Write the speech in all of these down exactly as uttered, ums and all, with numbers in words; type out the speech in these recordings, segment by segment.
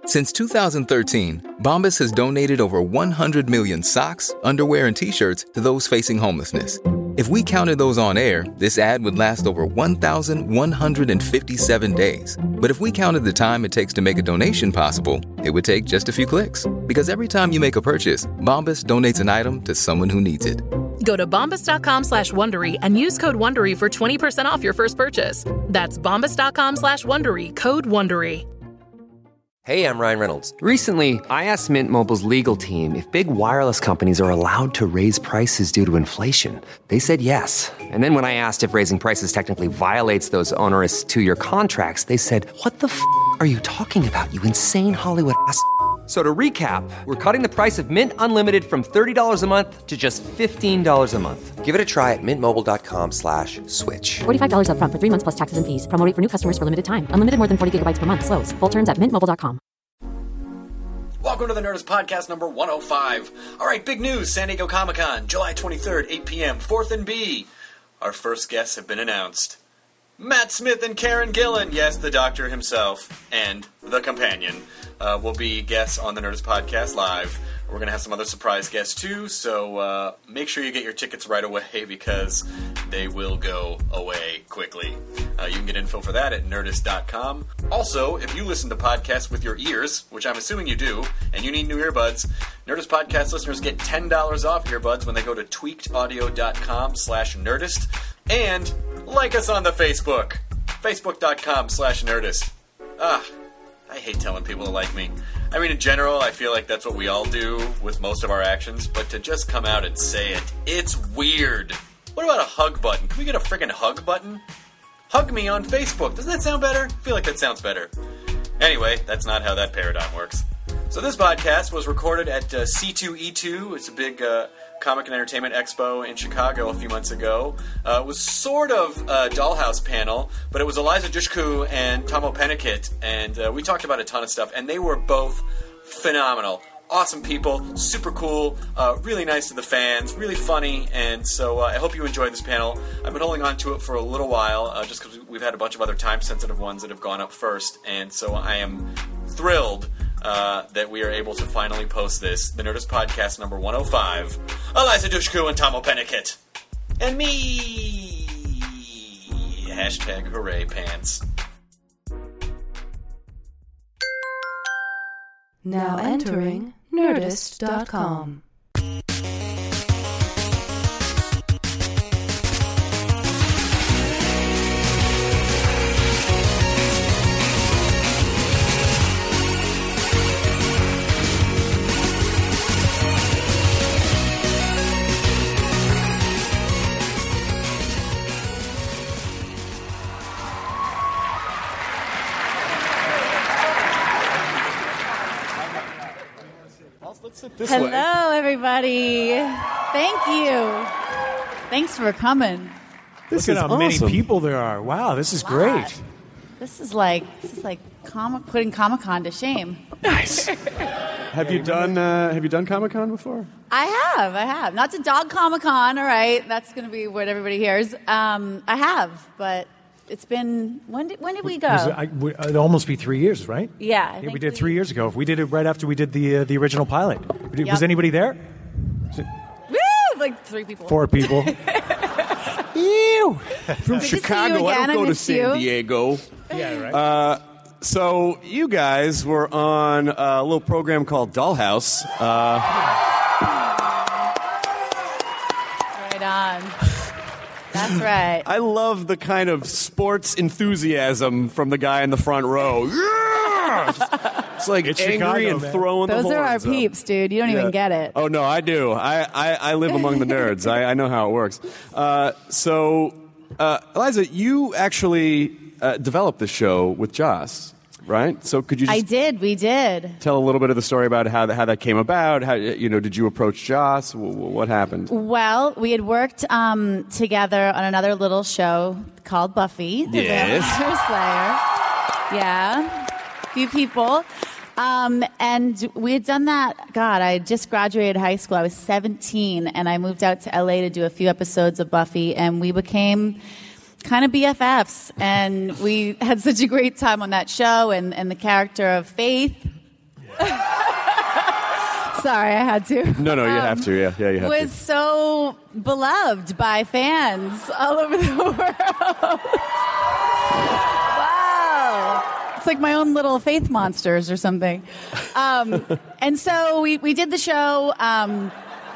Since two thousand thirteen, Bombas has donated over one hundred million socks, underwear, and T-shirts to those facing homelessness. If we counted those on air, this ad would last over one thousand one hundred fifty-seven days. But if we counted the time it takes to make a donation possible, it would take just a few clicks. Because every time you make a purchase, Bombas donates an item to someone who needs it. Go to bombas.com slash Wondery and use code Wondery for twenty percent off your first purchase. That's bombas.com slash Wondery, code Wondery. Hey, I'm Ryan Reynolds. Recently, I asked Mint Mobile's legal team if big wireless companies are allowed to raise prices due to inflation. They said yes. And then when I asked if raising prices technically violates those onerous two-year contracts, they said, what the f*** are you talking about, you insane Hollywood ass f- So to recap, we're cutting the price of Mint Unlimited from thirty dollars a month to just fifteen dollars a month. Give it a try at mintmobile.com slash switch. forty-five dollars up front for three months plus taxes and fees. Promo rate for new customers for limited time. Unlimited more than forty gigabytes per month. Slows full terms at mint mobile dot com. Welcome to the Nerdist Podcast number one oh five. All right, big news. San Diego Comic-Con, July twenty-third, eight p.m., fourth and B. Our first guests have been announced. Matt Smith and Karen Gillan, yes, the Doctor himself, and the Companion, uh, will be guests on the Nerdist Podcast Live. We're going to have some other surprise guests, too, so uh, make sure you get your tickets right away, because they will go away quickly. Uh, you can get info for that at nerdist dot com. Also, if you listen to podcasts with your ears, which I'm assuming you do, and you need new earbuds, Nerdist Podcast listeners get ten dollars off earbuds when they go to tweakedaudio.com slash nerdist. And like us on the Facebook, facebook.com slash nerdist. Ah, I hate telling people to like me. I mean, in general, I feel like that's what we all do with most of our actions, but to just come out and say it, it's weird. What about a hug button? Can we get a friggin' hug button? Hug me on Facebook. Doesn't that sound better? I feel like that sounds better. Anyway, that's not how that paradigm works. So this podcast was recorded at uh, C two E two. It's a big uh, comic and entertainment expo in Chicago a few months ago. Uh, it was sort of a Dollhouse panel, but it was Eliza Dushku and Tomo Pennicott, and uh, we talked about a ton of stuff, and they were both phenomenal. Awesome people, super cool, uh, really nice to the fans, really funny, and so uh, I hope you enjoyed this panel. I've been holding on to it for a little while, uh, just because we've had a bunch of other time-sensitive ones that have gone up first, and so I am thrilled uh, that we are able to finally post this, the Nerdist Podcast number one oh five, Eliza Dushku and Tomo Pennicott, and me! Hashtag hooray pants. Now entering nerdist dot com. This Hello, way. everybody. Thank you. Thanks for coming. This Look at how awesome. many people there are. Wow, this is great. This is like this is like comic putting Comic-Con to shame. Nice. have you done uh, Have you done Comic-Con before? I have. I have. Not to dog Comic-Con. All right, that's going to be what everybody hears. Um, I have, but. It's been, when did, when did we go? It was, I, we, it'd almost be three years, right? Yeah. I yeah think we did we, three years ago. We did it right after we did the uh, the original pilot. Yep. Was anybody there? Woo! Like three people. Four people. Ew. From Good Chicago, I don't go I to San you. Diego. Yeah, right. Uh, so you guys were on a little program called Dollhouse. Uh, right on. That's right. I love the kind of sports enthusiasm from the guy in the front row. Yeah! It's like it's angry Chicago, and man. throwing Those the are our horns up. peeps, dude. You don't Yeah. even get it. Oh, no, I do. I, I, I live among the nerds. I, I know how it works. Uh, so, uh, Eliza, you actually uh, developed the show with Joss, right? So could you just I did. We did. tell a little bit of the story about how, how that came about? How, you know, did you approach Joss? What happened? Well, we had worked um, together on another little show called Buffy, the Yes. Vampire Slayer. Yeah, a few people. Um, and we had done that, God, I had just graduated high school. I was seventeen, and I moved out to L A to do a few episodes of Buffy, and we became kind of B F Fs. And we had such a great time on that show, and, and the character of Faith, Sorry, I had to. No, no, you Um, have to. Yeah, yeah, you have was to. so beloved by fans all over the world. Wow. It's like my own little Faith Monsters or something. Um, and so we, we did the show. Um,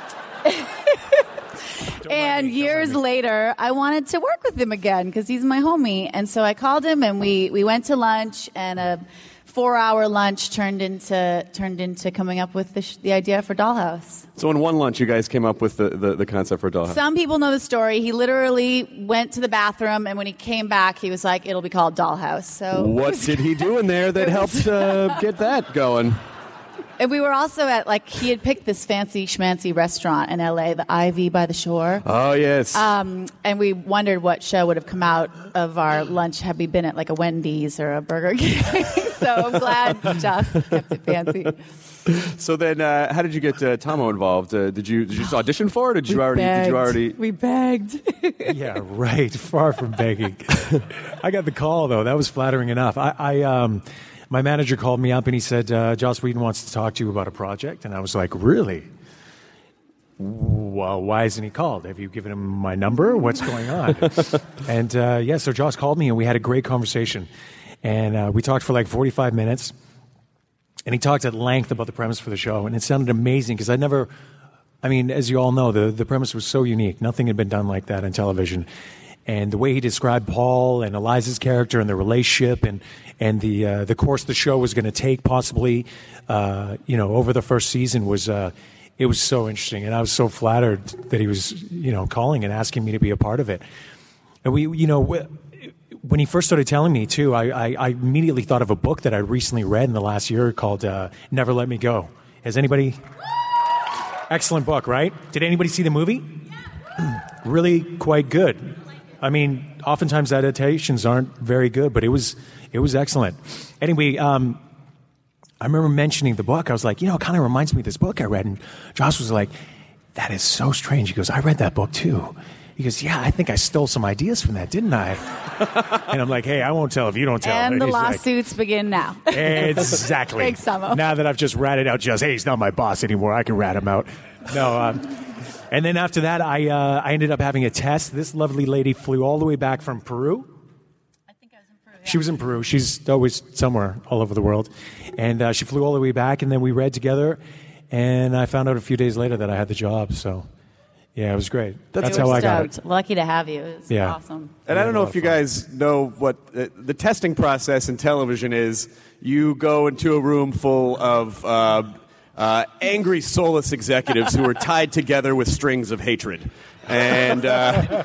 and years later, I wanted to work with him again because he's my homie. And so I called him, and we, we went to lunch, and a four-hour lunch turned into turned into coming up with the, sh- the idea for Dollhouse. So in one lunch, you guys came up with the, the, the concept for Dollhouse. Some people know the story. He literally went to the bathroom, and when he came back, he was like, "It'll be called Dollhouse." So what did he do in there that helped uh, get that going? And we were also at, like, he had picked this fancy schmancy restaurant in L A, the Ivy by the Shore. Oh, yes. Um, and we wondered what show would have come out of our lunch had we been at, like, a Wendy's or a Burger King. So I'm glad Joss kept it fancy. So then, uh, how did you get uh, Tomo involved? Uh, did you did you just audition for it, or did you We already? Did you begged. already? We begged. Yeah, right. Far from begging. I got the call, though. That was flattering enough. I, I um, my manager called me up and he said, uh, Joss Whedon wants to talk to you about a project. And I was like, really? Well, why hasn't he called? Have you given him my number? What's going on? And uh, yeah, so Joss called me and we had a great conversation. And uh, we talked for like forty-five minutes. And he talked at length about the premise for the show. And it sounded amazing because I never, I mean, as you all know, the, the premise was so unique. Nothing had been done like that on television. And the way he described Paul and Eliza's character and the relationship and and the uh, the course the show was going to take possibly, uh, you know, over the first season was uh, it was so interesting. And I was so flattered that he was, you know, calling and asking me to be a part of it. And we, you know, when he first started telling me too, I, I, I immediately thought of a book that I recently read in the last year called uh, Never Let Me Go. Has anybody? Excellent book, right? Did anybody see the movie? Really quite good. I mean, oftentimes adaptations aren't very good, but it was it was excellent. Anyway, um, I remember mentioning the book. I was like, you know, it kind of reminds me of this book I read. And Josh was like, that is so strange. He goes, I read that book too. He goes, yeah, I think I stole some ideas from that, didn't I? And I'm like, hey, I won't tell if you don't tell. And the he's like, lawsuits begin now. exactly. Thanks, Samo. Now that I've just ratted out just, hey, he's not my boss anymore. I can rat him out. No, um, and then after that, I uh, I ended up having a test. This lovely lady flew all the way back from Peru. I think I was in Peru. Yeah. She was in Peru. She's always somewhere all over the world. And uh, she flew all the way back, and then we read together. And I found out a few days later that I had the job. So, yeah, it was great. That's We how were I got stoked. it. Lucky to have you. It was Yeah. awesome. And I don't Yeah, know a if you lot of fun. guys know what uh, the testing process in television is. You go into a room full of uh, uh, angry, soulless executives who are tied together with strings of hatred. And uh,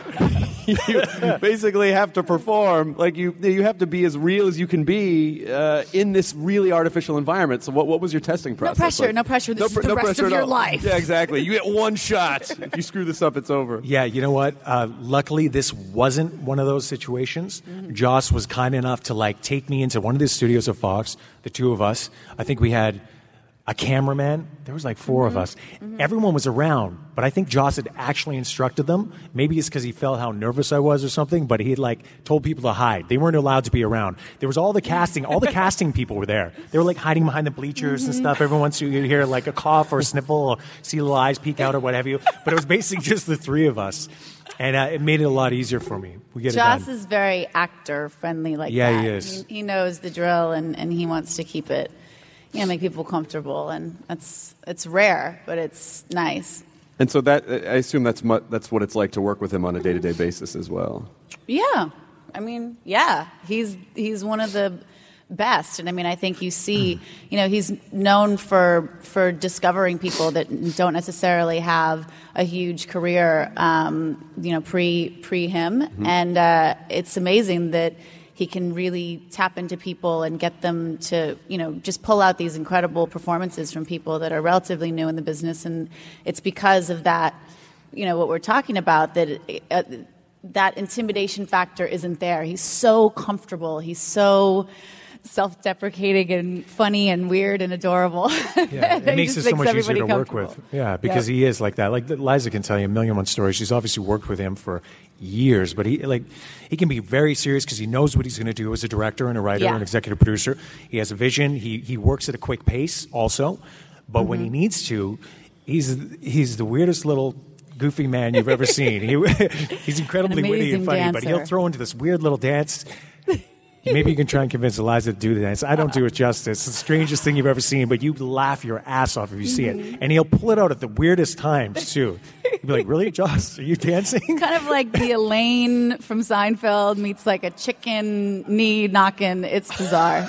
you basically have to perform, like you you have to be as real as you can be uh, in this really artificial environment. So what, what was your testing process? pressure, like? no pressure. This is pr- the rest pressure of at your all. life. Yeah, exactly. You get one shot. If you screw this up, it's over. Yeah, you know what? Uh, luckily, this wasn't one of those situations. Mm-hmm. Joss was kind enough to like take me into one of the studios of Fox, the two of us. I think we had a cameraman. There was like four Mm-hmm. of us. Everyone was around, but I think Joss had actually instructed them. Maybe it's because he felt how nervous I was or something, but he had like told people to hide. They weren't allowed to be around. There was all the casting. All the casting people were there. They were like hiding behind the bleachers and stuff. Every once in a while you'd hear like a cough or a sniffle or see little eyes peek out or what have you. But it was basically just the three of us. And uh, it made it a lot easier for me. We get Joss it done. is very actor friendly like Yeah, that. he is. He, he knows the drill, and, and he wants to keep it, you know, make people comfortable, and that's it's rare, but it's nice. And so that I assume that's mu- that's what it's like to work with him on a day-to-day basis as well. Yeah, I mean, yeah, he's he's one of the best, and I mean, I think you see, you know, he's known for for discovering people that don't necessarily have a huge career, um, you know, pre pre him, Mhm. and uh, it's amazing that he can really tap into people and get them to, you know, just pull out these incredible performances from people that are relatively new in the business, and it's because of that, you know, what we're talking about, that it, uh, that intimidation factor isn't there. He's so comfortable. He's so self-deprecating and funny and weird and adorable. Yeah, it makes it so much easier to work with. Yeah, because Yep. he is like that. Like Liza can tell you a million one stories. She's obviously worked with him for years, but he like he can be very serious because he knows what he's going to do as a director and a writer Yeah. and executive producer. He has a vision. He he works at a quick pace also, but when he Mm-hmm. needs to, he's he's the weirdest little goofy man you've ever seen. He, he's incredibly An witty and amazing funny, but he'll dancer. throw into this weird little dance. Maybe you can try and convince Eliza to do the dance. I don't do it justice. It's the strangest thing you've ever seen, but you laugh your ass off if you see it. And he'll pull it out at the weirdest times, too. You'll be like, really, Joss? Are you dancing? Kind of like the Elaine from Seinfeld meets like a chicken knee knocking. It's bizarre.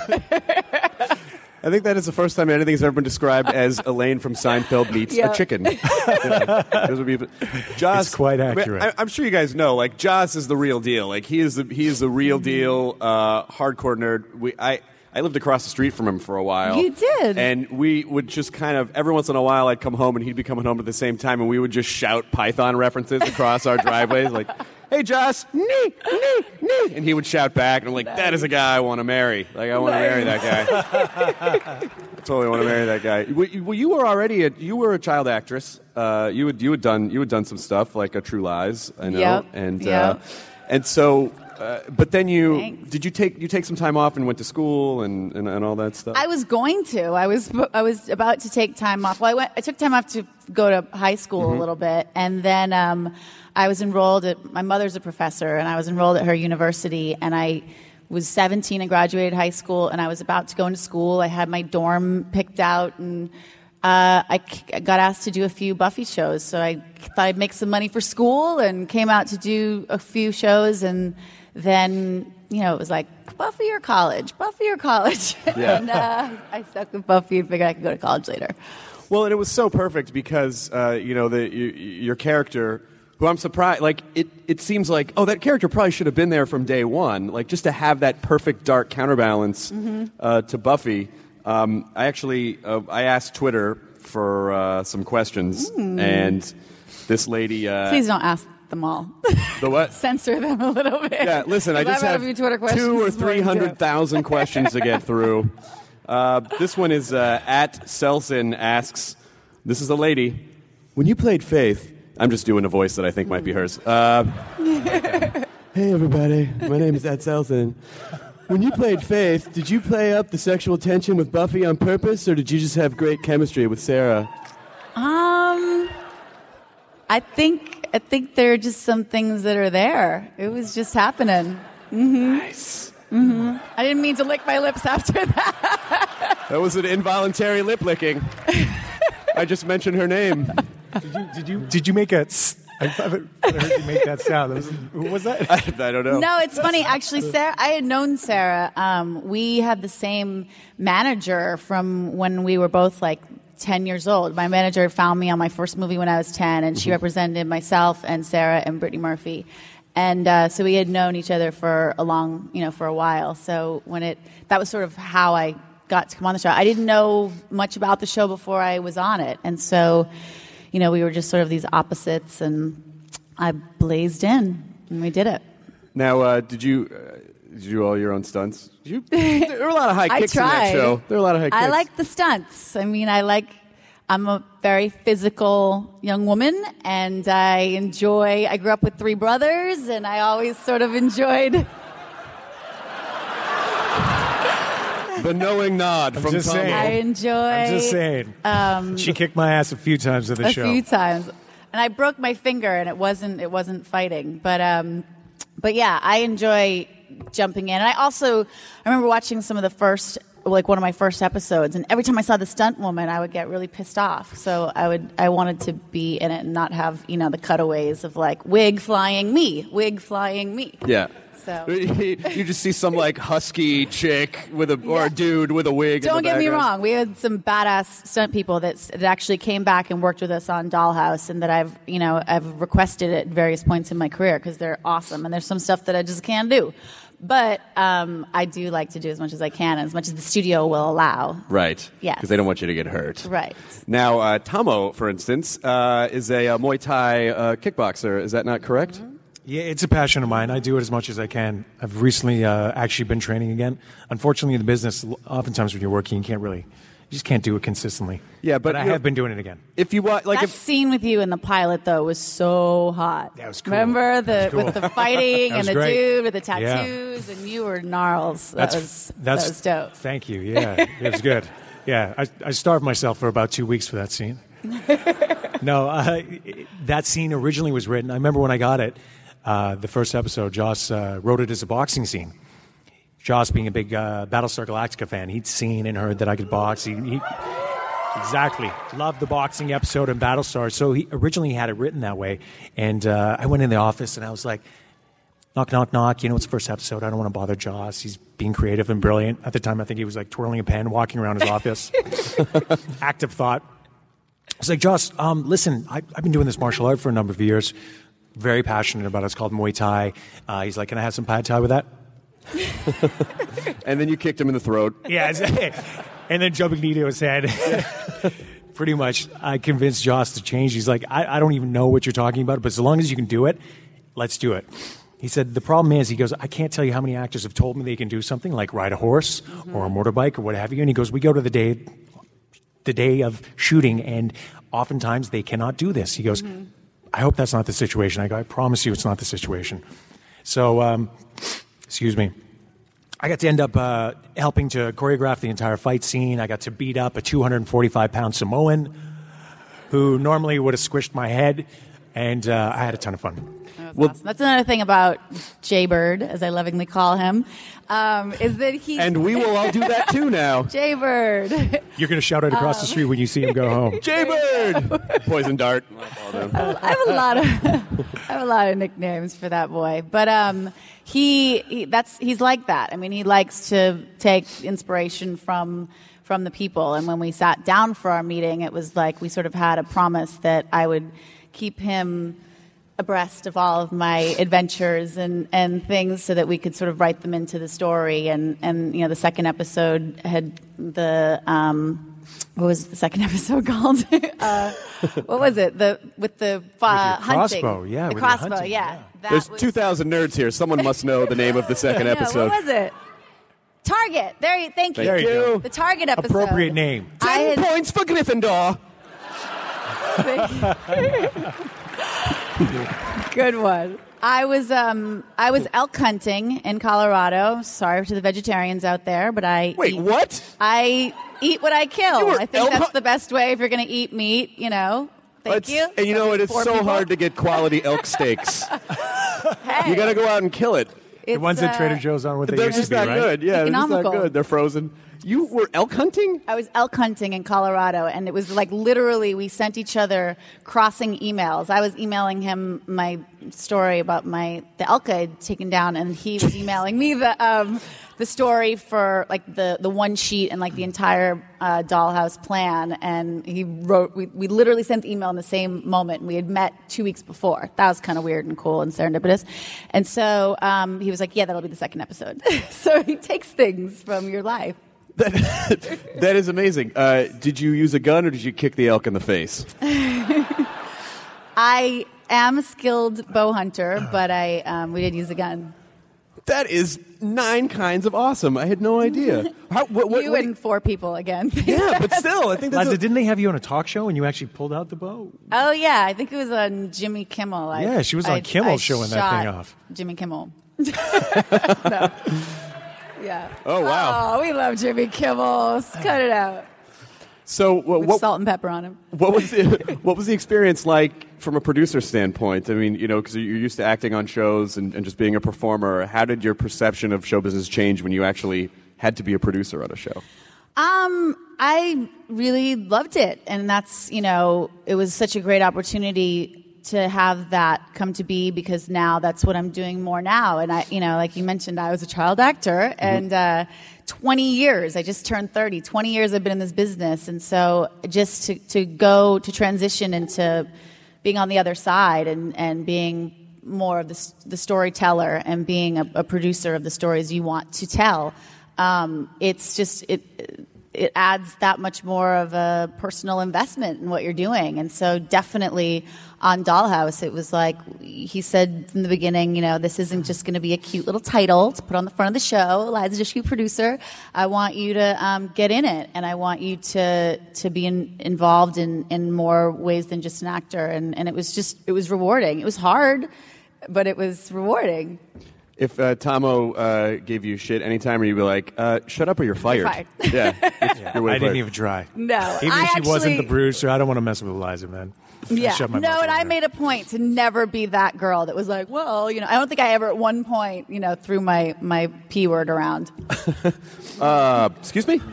I think that is the first time anything's ever been described as Elaine from Seinfeld meets Yep. a chicken. Yeah, this would be, Joss, It's quite I mean, accurate. I, I'm sure you guys know, like Joss is the real deal. Like he is the he is the real deal, uh, hardcore nerd. We I. I lived across the street from him for a while. You did? And we would just kind of, every once in a while, I'd come home and he'd be coming home at the same time, and we would just shout Python references across our driveways, like, hey, Joss, nee, nee, nee. And he would shout back, and I'm like, that is a guy I want to marry. Like, I want to marry that guy. I totally want to marry that guy. Well, you- well, you were already, a, you were a child actress. Uh, you had, you had done, you had done some stuff, like a True Lies, I know. Yep, And, yep. uh, and so... Uh, but then you Thanks. did you take you take some time off and went to school and, and, and all that stuff? I was going to. I was I was about to take time off. Well, I went. I took time off to go to high school Mm-hmm. a little bit, and then um, I was enrolled at. My mother's a professor, and I was enrolled at her university. And I was seventeen and graduated high school, and I was about to go into school. I had my dorm picked out, and uh, I c- got asked to do a few Buffy shows. So I thought I'd make some money for school, and came out to do a few shows, and then, you know, it was like, Buffy or college? Buffy or college? Yeah. and uh, I stuck with Buffy and figured I could go to college later. Well, and it was so perfect because uh, you know the you, your character, who I'm surprised, like it, it seems like oh that character probably should have been there from day one, like just to have that perfect dark counterbalance Mm-hmm. uh, to Buffy. Um, I actually uh, I asked Twitter for uh, some questions, and this lady. Uh, Please don't ask them all. The what? Censor them a little bit. Yeah, listen, I 'Cause just I've had have a few Twitter questions two or this morning, three hundred too. thousand questions to get through. Uh, this one is uh, at Selson asks, this is a lady, when you played Faith, I'm just doing a voice that I think might be hers. Uh, hey, everybody, my name is at Selson. When you played Faith, did you play up the sexual tension with Buffy on purpose, or did you just have great chemistry with Sarah? Um, I think I think there are just some things that are there. It was just happening. Mm-hmm. Nice. Mm-hmm. I didn't mean to lick my lips after that. That was an involuntary lip licking. I just mentioned her name. Did you did you did you make a? s- I heard you make that sound. That was, who was that? I, I don't know. No, it's funny. Actually, Sarah, I had known Sarah. Um, we had the same manager from when we were both like ten years old. My manager found me on my first movie when I was ten, and she represented myself and Sarah and Brittany Murphy. And uh, so we had known each other for a long, you know, for a while. So when it, that was sort of how I got to come on the show. I didn't know much about the show before I was on it. And so, you know, we were just sort of these opposites, and I blazed in, and we did it. Now, uh, did you uh, did you do all your own stunts? Did you, there were a lot of high I kicks in that tried. show. There were a lot of high kicks. I like the stunts. I mean, I like, I'm a very physical young woman, and I enjoy, I grew up with three brothers, and I always sort of enjoyed. the knowing nod I'm from just Tom. saying. I enjoy. I'm just saying. Um, She kicked my ass a few times at the a show. few times, and I broke my finger, and it wasn't it wasn't fighting, but um, but yeah, I enjoy jumping in, and I also I remember watching some of the first. Like one of my first episodes, and every time I saw the stunt woman, I would get really pissed off. So I would, I wanted to be in it and not have, you know, the cutaways of like wig flying me, wig flying me. Yeah. So You just see some like husky chick with a or Yeah. a dude with a wig. in don't the get me background. wrong, we had some badass stunt people that, s- that actually came back and worked with us on Dollhouse, and that I've, you know, I've requested at various points in my career because they're awesome, and there's some stuff that I just can't do. But um, I do like to do as much as I can, as much as the studio will allow. Right. Yes. Because they don't want you to get hurt. Right. Now, uh, Tomo, for instance, uh, is a, uh Muay Thai uh, kickboxer. Is that not correct? Yeah, it's a passion of mine. I do it as much as I can. I've recently uh, actually been training again. Unfortunately, in the business, oftentimes when you're working, you can't really, you just can't do it consistently. Yeah, but, but I you know, have been doing it again. If you want, like, that if scene with you in the pilot though was so hot. That was cool. Remember the That was cool. with the fighting That was and the great. dude with the Yeah. tattoos, and you were gnarls. That That's was that's that was dope. Thank you. Yeah, it was good. Yeah, I, I starved myself for about two weeks for that scene. No, uh, that scene originally was written. I remember when I got it, uh, the first episode. Joss uh, wrote it as a boxing scene. Joss, being a big uh, Battlestar Galactica fan, he'd seen and heard that I could box. He, he exactly loved the boxing episode in Battlestar, so he originally had it written that way. And uh, I went in the office and I was like, knock, knock, knock. You know, it's the first episode. I don't want to bother Joss. He's being creative and brilliant. At the time, I think he was like twirling a pen, walking around his office. Active thought. I was like, Joss, um, listen, I, I've been doing this martial art for a number of years. Very passionate about it. It's called Muay Thai. Uh, he's like, can I have some pad thai with that? And then you kicked him in the throat. Yeah. And then jumping knee to his head. Pretty much, I convinced Joss to change. He's like, I, I don't even know what you're talking about, but as long as you can do it, let's do it. He said, the problem is, he goes, I can't tell you how many actors have told me they can do something like ride a horse mm-hmm. or a motorbike or what have you. And he goes, we go to the day, the day of shooting, and oftentimes they cannot do this. He goes, mm-hmm. I hope that's not the situation. I go, I promise you it's not the situation. So, um, excuse me. I got to end up uh, helping to choreograph the entire fight scene. I got to beat up a two hundred forty-five pound Samoan who normally would have squished my head, and uh, I had a ton of fun. That well, awesome. That's another thing about Jay Bird, as I lovingly call him, um, is that he... And we will all do that too now. Jay Bird. You're going to shout it across um, the street when you see him go home. Jay Bird! Poison dart. I have a lot of I have a lot of nicknames for that boy, but um, he, he that's he's like that. I mean, he likes to take inspiration from from the people. And when we sat down for our meeting, it was like we sort of had a promise that I would keep him abreast of all of my adventures and, and things so that we could sort of write them into the story. And, and you know, the second episode had the, um, what was the second episode called? uh, what was it? The With the uh, with hunting. Crossbow, yeah. The with crossbow, hunting, yeah. yeah. That There's was, two thousand nerds here. Someone must know the name of the second yeah, episode. what was it? Target. There you, thank you. There you go. The Target episode. Appropriate name. Ten had, points for Gryffindor. Good one. I was um I was elk hunting in Colorado. Sorry to the vegetarians out there, but I Wait, eat, what? I eat what I kill. You were I think elk that's hunt- the best way if you're going to eat meat. You know. Thank It's- you. And you know what? It's Poor so people. hard to get quality elk steaks. Hey, You got to go out and kill it. The it's, ones that uh, Trader Joe's on what they They're used just to be, not right? good. Yeah, they're just not Economical. good. They're frozen. You were elk hunting? I was elk hunting in Colorado, and it was like literally we sent each other crossing emails. I was emailing him my story about my the elk I'd taken down, and he was emailing me the um, the story for like the, the one sheet and like the entire uh, Dollhouse plan. And he wrote. We, we literally sent the email in the same moment. We had met two weeks before. That was kind of weird and cool and serendipitous. And so um, he was like, "Yeah, that'll be the second episode." So he takes things from your life. That, that is amazing. Uh, did you use a gun or did you kick the elk in the face? I am a skilled bow hunter, but I um, we did use a gun. That is nine kinds of awesome. I had no idea. How, what, what, you what, and four people again. Yeah, but still, I think that's Liza, a, didn't they have you on a talk show and you actually pulled out the bow? Oh yeah, I think it was on Jimmy Kimmel. I, Yeah, she was on I, Kimmel I showing that shot thing off. Jimmy Kimmel. No. Yeah. Oh, wow. Oh, we love Jimmy Kimmel. Cut it out. So what, With what, salt and pepper on him. what was the, what was the experience like from a producer standpoint? I mean, you know, because you're used to acting on shows and, and just being a performer. How did your perception of show business change when you actually had to be a producer on a show? Um, I really loved it, and that's, you know, it was such a great opportunity to have that come to be, because now that's what I'm doing more now. And I, you know, like you mentioned, I was a child actor, and uh, twenty years, I just turned thirty, twenty years I've been in this business. And so just to, to go to transition into being on the other side and, and being more of the, the storyteller and being a, a producer of the stories you want to tell, um, it's just, it, it adds that much more of a personal investment in what you're doing. And so definitely on Dollhouse, it was like, he said from the beginning, you know, this isn't just going to be a cute little title to put on the front of the show, Liza Dushku, producer. I want you to um, get in it, and I want you to to be in, involved in, in more ways than just an actor. And, and it was just, it was rewarding. It was hard, but it was rewarding. If uh, Tomo uh, gave you shit anytime, you'd be like, uh, "Shut up, or you're fired." You're fired. Yeah, yeah. You're I didn't fired. even try. No, even I if she actually, wasn't the producer, I don't want to mess with Eliza, man. Yeah, shut my no, mouth and over I her. made a point to never be that girl that was like, well, you know, I don't think I ever at one point, you know, threw my my p word around. uh, excuse me.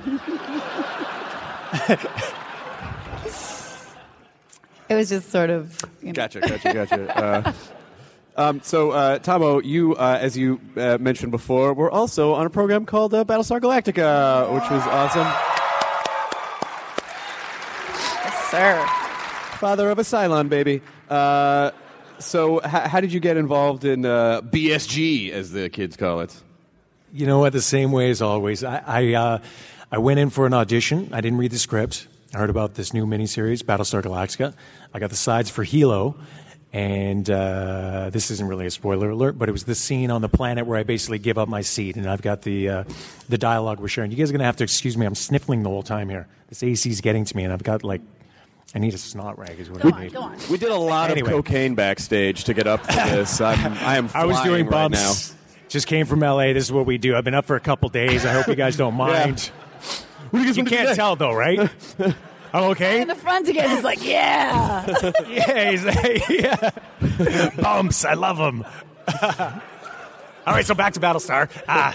It was just sort of, you know. Gotcha, gotcha, gotcha. Uh, Um, so, uh, Tomo, you, uh, as you uh, mentioned before, were also on a program called uh, Battlestar Galactica, which was awesome. Yes, sir. Father of a Cylon baby. Uh, so, h- how did you get involved in uh, B S G, as the kids call it? You know what? The same way as always. I I, uh, I went in for an audition. I didn't read the script. I heard about this new miniseries, Battlestar Galactica. I got the sides for Hilo. And uh, this isn't really a spoiler alert, but it was the scene on the planet where I basically give up my seat, and I've got the uh, the dialogue we're sharing. You guys are going to have to excuse me. I'm sniffling the whole time here. This A C's getting to me, and I've got, like, I need a snot rag is what Go I on, need. go on. We did a lot Anyway. of cocaine backstage to get up to this. I'm, I am I was flying doing right bumps. now. Just came from L A. This is what we do. I've been up for a couple days. I hope you guys don't mind. What do you guys You want to do can't today? tell, though, right? I'm okay? In the front again, he's like, yeah. Yeah, he's like, yeah. Bumps, I love them. All right, so back to Battlestar. Ah.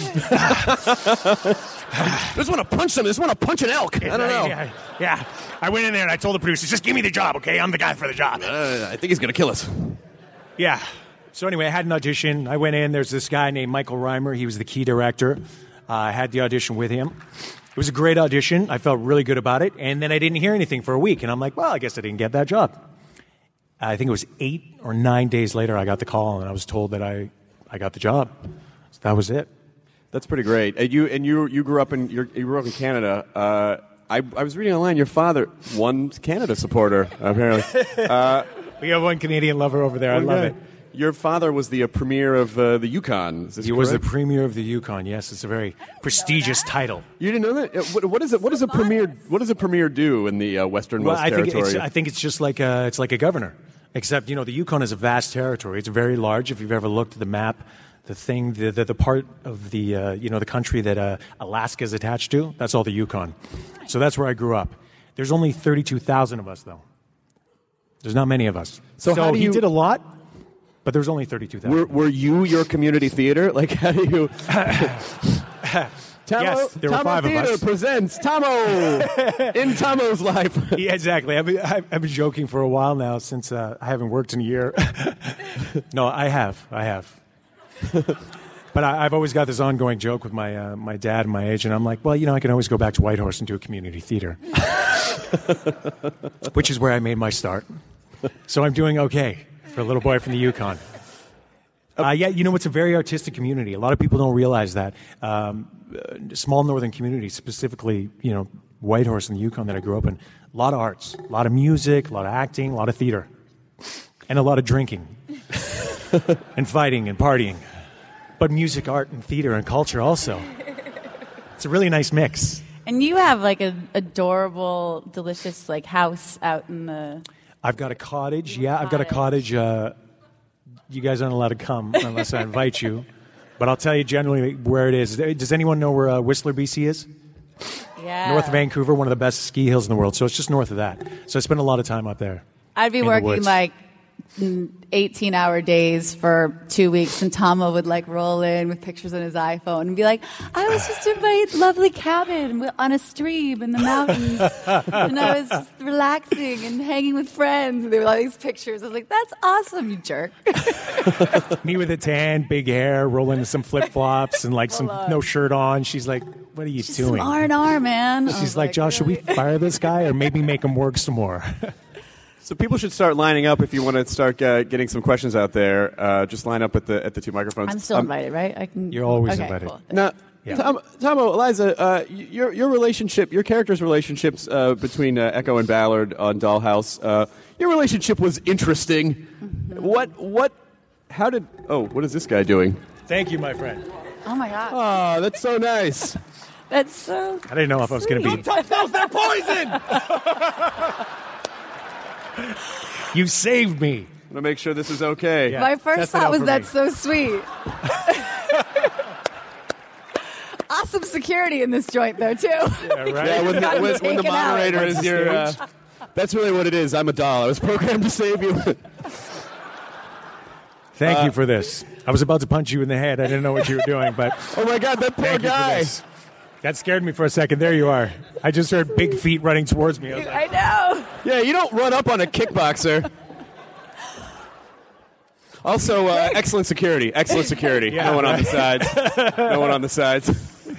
I just want to punch them. I just want to punch an elk. I don't know. Yeah, yeah. I went in there and I told the producers, just give me the job, okay? I'm the guy for the job. Uh, I think he's going to kill us. Yeah. So anyway, I had an audition. I went in. There's this guy named Michael Reimer. He was the key director. Uh, I had the audition with him. It was a great audition. I felt really good about it. And then I didn't hear anything for a week. And I'm like, well, I guess I didn't get that job. I think it was eight or nine days later I got the call, and I was told that I, I got the job. So that was it. That's pretty great. And you and you you grew up in you're, you grew up in Canada. Uh, I I was reading online. Your father, one Canada supporter, apparently. Uh, We have one Canadian lover over there. I love okay. it. Your father was the uh, premier of uh, the Yukon. Is this He was the correct? premier of the Yukon. Yes, it's a very prestigious title. You didn't know that? Uh, What, what is it? What does a premier? What does a premier do in the uh, westernmost Well, I think territory? it's, I think it's just like a, it's like a governor, except you know the Yukon is a vast territory. It's very large. If you've ever looked at the map, the thing, the the, the part of the uh, you know the country that uh, Alaska is attached to, that's all the Yukon. So that's where I grew up. There's only thirty-two thousand of us, though. There's not many of us. So how do he you- did a lot, but there was only thirty-two thousand. were, were you your community theater? Like, how do you? Tomo, Yes, there were Tomo five of Theater us. presents Tomo in Tomo's life. Yeah, exactly. I've been, I've I've been joking for a while now since uh, I haven't worked in a year. No, I have. I have. But I, I've always got this ongoing joke with my uh, my dad and my agent. I'm like, well, you know, I can always go back to Whitehorse and do a community theater, which is where I made my start. So I'm doing okay for a little boy from the Yukon. Uh, yeah, you know, it's a very artistic community. A lot of people don't realize that. Um, uh, small northern community, specifically, you know, Whitehorse and the Yukon that I grew up in. A lot of arts, a lot of music, a lot of acting, a lot of theater, and a lot of drinking and fighting and partying. But music, art, and theater and culture also. It's a really nice mix. And you have like an adorable, delicious like house out in the. I've got a cottage. Yeah, I've got a cottage. Uh, you guys aren't allowed to come unless I invite you. But I'll tell you generally where it is. Does anyone know where uh, Whistler, B C is? Yeah. North Vancouver, one of the best ski hills in the world. So it's just north of that. So I spend a lot of time up there. I'd be in the working woods. like eighteen-hour days for two weeks, and Tomo would like roll in with pictures on his iPhone and be like, "I was just in my lovely cabin on a stream in the mountains, and I was just relaxing and hanging with friends." And there were all these pictures. I was like, "That's awesome, you jerk!" Me with a tan, big hair, rolling some flip flops and like some on. no shirt on. She's like, "What are you Just doing?" some R and R, man. I She's was like, "Josh, really? should we fire this guy or maybe make him work some more?" So people should start lining up if you want to start uh, getting some questions out there. Uh, just line up at the at the two microphones. I'm still Um, invited, right? I can. You're always okay, invited. Cool. Now, Yeah. Tom, Tomo, Eliza, uh, your your relationship, your character's relationships uh, between uh, Echo and Ballard on Dollhouse, uh, your relationship was interesting. Mm-hmm. What what? How did? Oh, what is this guy doing? Thank you, my friend. Oh my God. Oh, that's so nice. That's so. I didn't know if I was going to be. Don't touch those! They're poison. You saved me. I'm gonna make sure this is okay. Yeah. My first Test it thought out was for that's me. so sweet. Awesome security in this joint, though, too. Yeah, right? Yeah, when the, Gotta be when, when the taken out. moderator is your. Uh, that's really what it is. I'm a doll. I was programmed to save you. Thank Uh, you for this. I was about to punch you in the head. I didn't know what you were doing, but Oh my God, that poor thank you for guy. this. That scared me for a second. There you are. I just heard big feet running towards me. I was like, I know. Yeah, you don't run up on a kickboxer. Also, uh, excellent security. Excellent security. Yeah, no one on the sides. No one on the sides.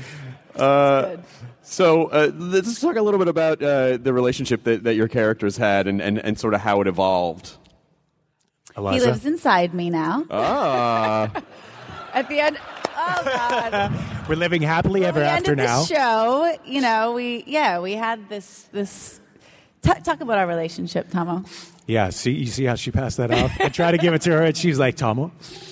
Uh, so uh, let's talk a little bit about uh, the relationship that, that your characters had and, and, and sort of how it evolved. Eliza? He lives inside me now. Ah. At the end. Oh, God. We're living happily ever At the after end of now. the show, you know, we, yeah, we had this, this, t- talk about our relationship, Tomo. Yeah, see, you see how she passed that off? I tried to give it to her, and she's like, Tomo?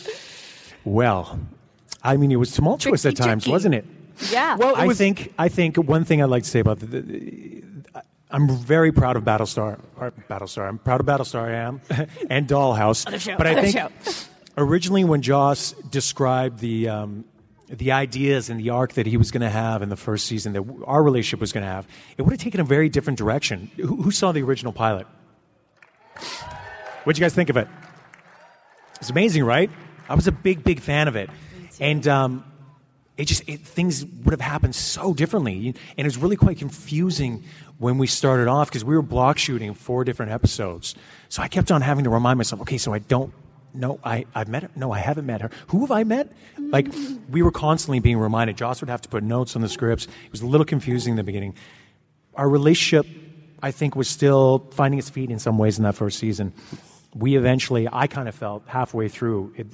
Well, I mean, it was tumultuous Tricky, at times, tricky. wasn't it? Yeah. Well, I think I think one thing I'd like to say about the, the I'm very proud of Battlestar. Or Battlestar. I'm proud of Battlestar. I am, and Dollhouse. Other show, but I other think show. originally when Joss described the um, the ideas and the arc that he was going to have in the first season, that our relationship was going to have, it would have taken a very different direction. Who, who saw the original pilot? What'd you guys think of it? It's amazing, right? I was a big, big fan of it, and. Um, It just it, things would have happened so differently, and it was really quite confusing when we started off because we were block shooting four different episodes. So I kept on having to remind myself, okay, so I don't know, I I've met her, no, I haven't met her. Who have I met? Like we were constantly being reminded. Joss would have to put notes on the scripts. It was a little confusing in the beginning. Our relationship, I think, was still finding its feet in some ways in that first season. We eventually, I kind of felt halfway through, it,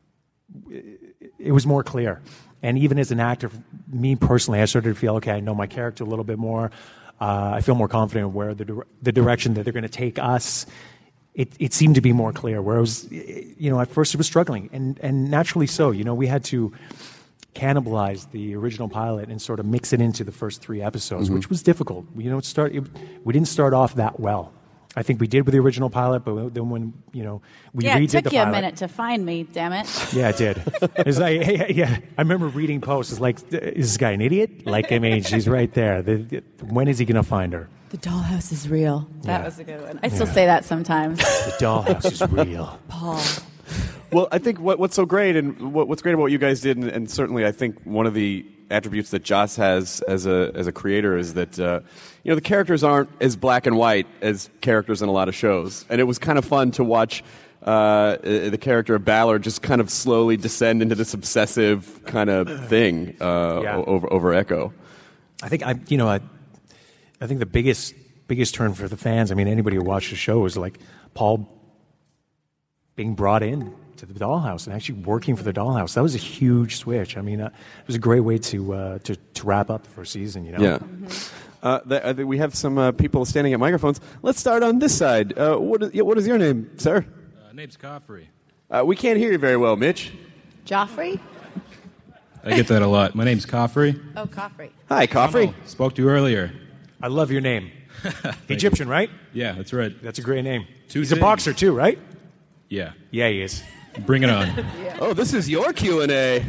it, it was more clear. And even as an actor, me personally, I started to feel, okay, I know my character a little bit more. Uh, I feel more confident where the the direction that they're going to take us. It it seemed to be more clear. Where I was, you know, at first it was struggling, and and naturally so. You know, we had to cannibalize the original pilot and sort of mix it into the first three episodes, Mm-hmm. which was difficult. You know, it start it, we didn't start off that well. I think we did with the original pilot, but then when you know we yeah, redid it took the you pilot, a minute to find me, damn it. yeah, it did. It's like, hey, yeah, I remember reading posts. It's like, is this guy an idiot? Like, I mean, she's right there. The, the, when is he going to find her? The dollhouse is real. That Yeah. was a good one. I still Yeah. say that sometimes. The dollhouse is real. Paul. Well, I think what, what's so great and what, what's great about what you guys did, and, and certainly I think one of the attributes that Joss has as a as a creator is that uh, you know the characters aren't as black and white as characters in a lot of shows, and it was kind of fun to watch uh, the character of Ballard just kind of slowly descend into this obsessive kind of thing uh, Yeah. o- over over Echo. I think I, you know, I, I think the biggest biggest turn for the fans. I mean, anybody who watched the show was like Paul being brought in to the Dollhouse and actually working for the Dollhouse. That was a huge switch. I mean, uh, it was a great way to uh, to to wrap up the first season. You know. Yeah. Uh, th- I think we have some uh, people standing at microphones. Let's start on this side. Uh, what, is, yeah, what is your name, sir? Uh, name's Coffrey. Uh, we can't hear you very well, Mitch. Joffrey? I get that a lot. My name's Coffrey. Oh, Coffrey. Hi, Coffrey. Oh, spoke to you earlier. I love your name. Egyptian, right? Yeah, that's right. That's a great name. Two He's a things. boxer too, right? Yeah. Yeah, he is. Bring it on. Oh, this is your Q and A.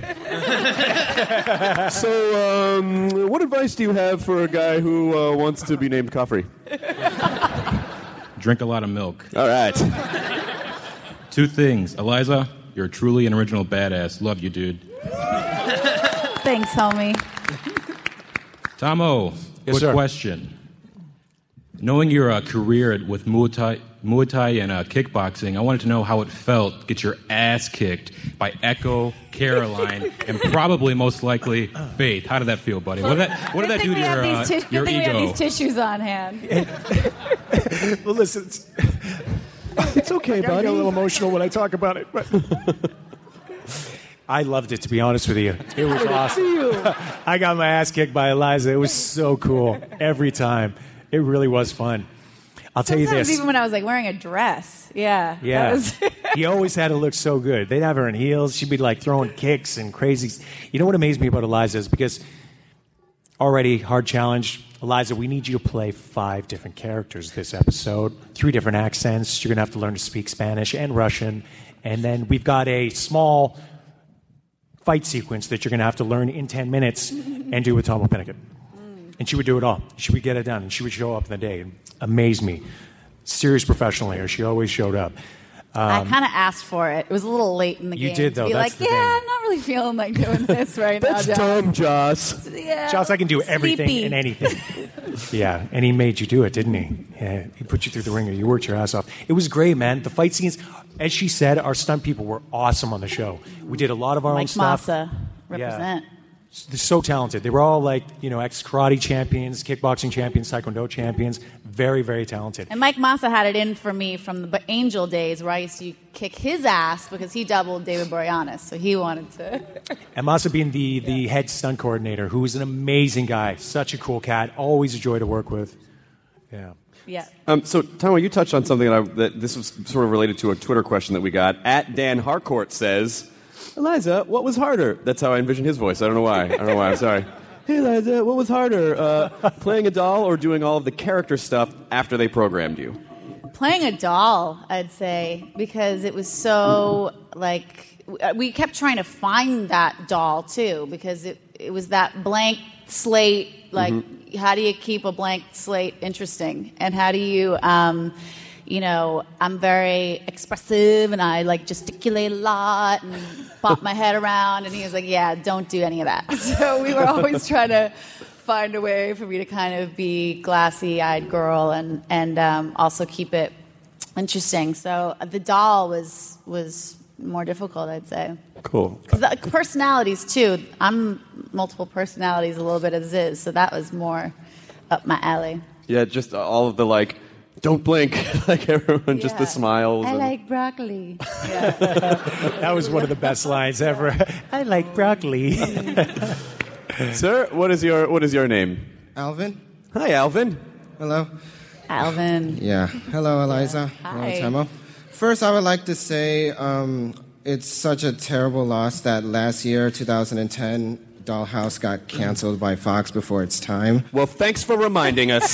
So, um, what advice do you have for a guy who uh, wants to be named Coffrey? Drink a lot of milk. All right. Two things. Eliza, you're truly an original badass. Love you, dude. Thanks, homie. Tomo, Yes, quick sir. question. Knowing your uh, career with Muay Thai, Muay Thai and uh, kickboxing, I wanted to know how it felt to get your ass kicked by Echo, Caroline, and probably most likely Faith. How did that feel, buddy? What did that, what did that do to your, uh, Good your thing we have ego? these tissues on hand. Well, listen, it's, it's okay, Like, but I get a are little you- emotional when I talk about it. But I loved it, to be honest with you. It was awesome. I got my ass kicked by Eliza. It was so cool every time. It really was fun. I'll tell you Sometimes this. even when I was like wearing a dress. Yeah. Yeah. That was He always had to look so good. They'd have her in heels. She'd be like throwing kicks and crazy. You know what amazed me about Eliza is because already hard challenge. Eliza, we need you to play five different characters this episode, three different accents. You're going to have to learn to speak Spanish and Russian. And then we've got a small fight sequence that you're going to have to learn in ten minutes and do with Tom Opinnigan. And she would do it all. She would get it done, and she would show up in the day. It amazed me. Serious professional here. She always showed up. Um, I kind of asked for it. It was a little late in the You game. did, though. To be That's like, the yeah, thing. I'm not really feeling like doing this right That's now. Joss. dumb, Joss. Yeah. Joss, I can do everything Sleepy. and anything. Yeah, and he made you do it, didn't he? Yeah, he put you through the ringer. You worked your ass off. It was great, man. The fight scenes, as she said, our stunt people were awesome on the show. We did a lot of our own Mike stuff. Massa, represent. They're so talented. They were all like, you know, ex-karate champions, kickboxing champions, taekwondo champions. Very, very talented. And Mike Massa had it in for me from the Angel days where I used to kick his ass because he doubled David Boreanaz, so he wanted to. And Massa being the, the head stunt coordinator, who is an amazing guy. Such a cool cat. Always a joy to work with. Yeah. Yeah. Um, so, Tama, you touched on something that, I, that this was sort of related to a Twitter question that we got. At Dan Harcourt says, Eliza, what was harder? That's how I envision his voice. I don't know why. I don't know why. I'm sorry. Hey, Eliza, what was harder, uh, playing a doll or doing all of the character stuff after they programmed you? Playing a doll, I'd say, because it was so, like, we kept trying to find that doll, too, because it, it was that blank slate, like, mm-hmm. how do you keep a blank slate interesting? And how do you, um, you know, I'm very expressive, and I, like, gesticulate a lot and bop my head around, and he was like, yeah, don't do any of that. So we were always trying to find a way for me to kind of be glassy-eyed girl and and um, also keep it interesting. So the doll was was more difficult, I'd say. Cool. Because the personalities too. I'm multiple personalities a little bit as is, so that was more up my alley. Yeah, just all of the like, don't blink, like everyone, Yeah. just the smiles. I and... like broccoli. That was one of the best lines ever. I like broccoli. Sir, what is your what is your name? Alvin. Hi, Alvin. Hello. Alvin. Yeah. Hello, Eliza. Hi. Hello, Tamo. First, I would like to say um, it's such a terrible loss that last year, two thousand ten, Dollhouse got canceled by Fox before its time. Well, thanks for reminding us.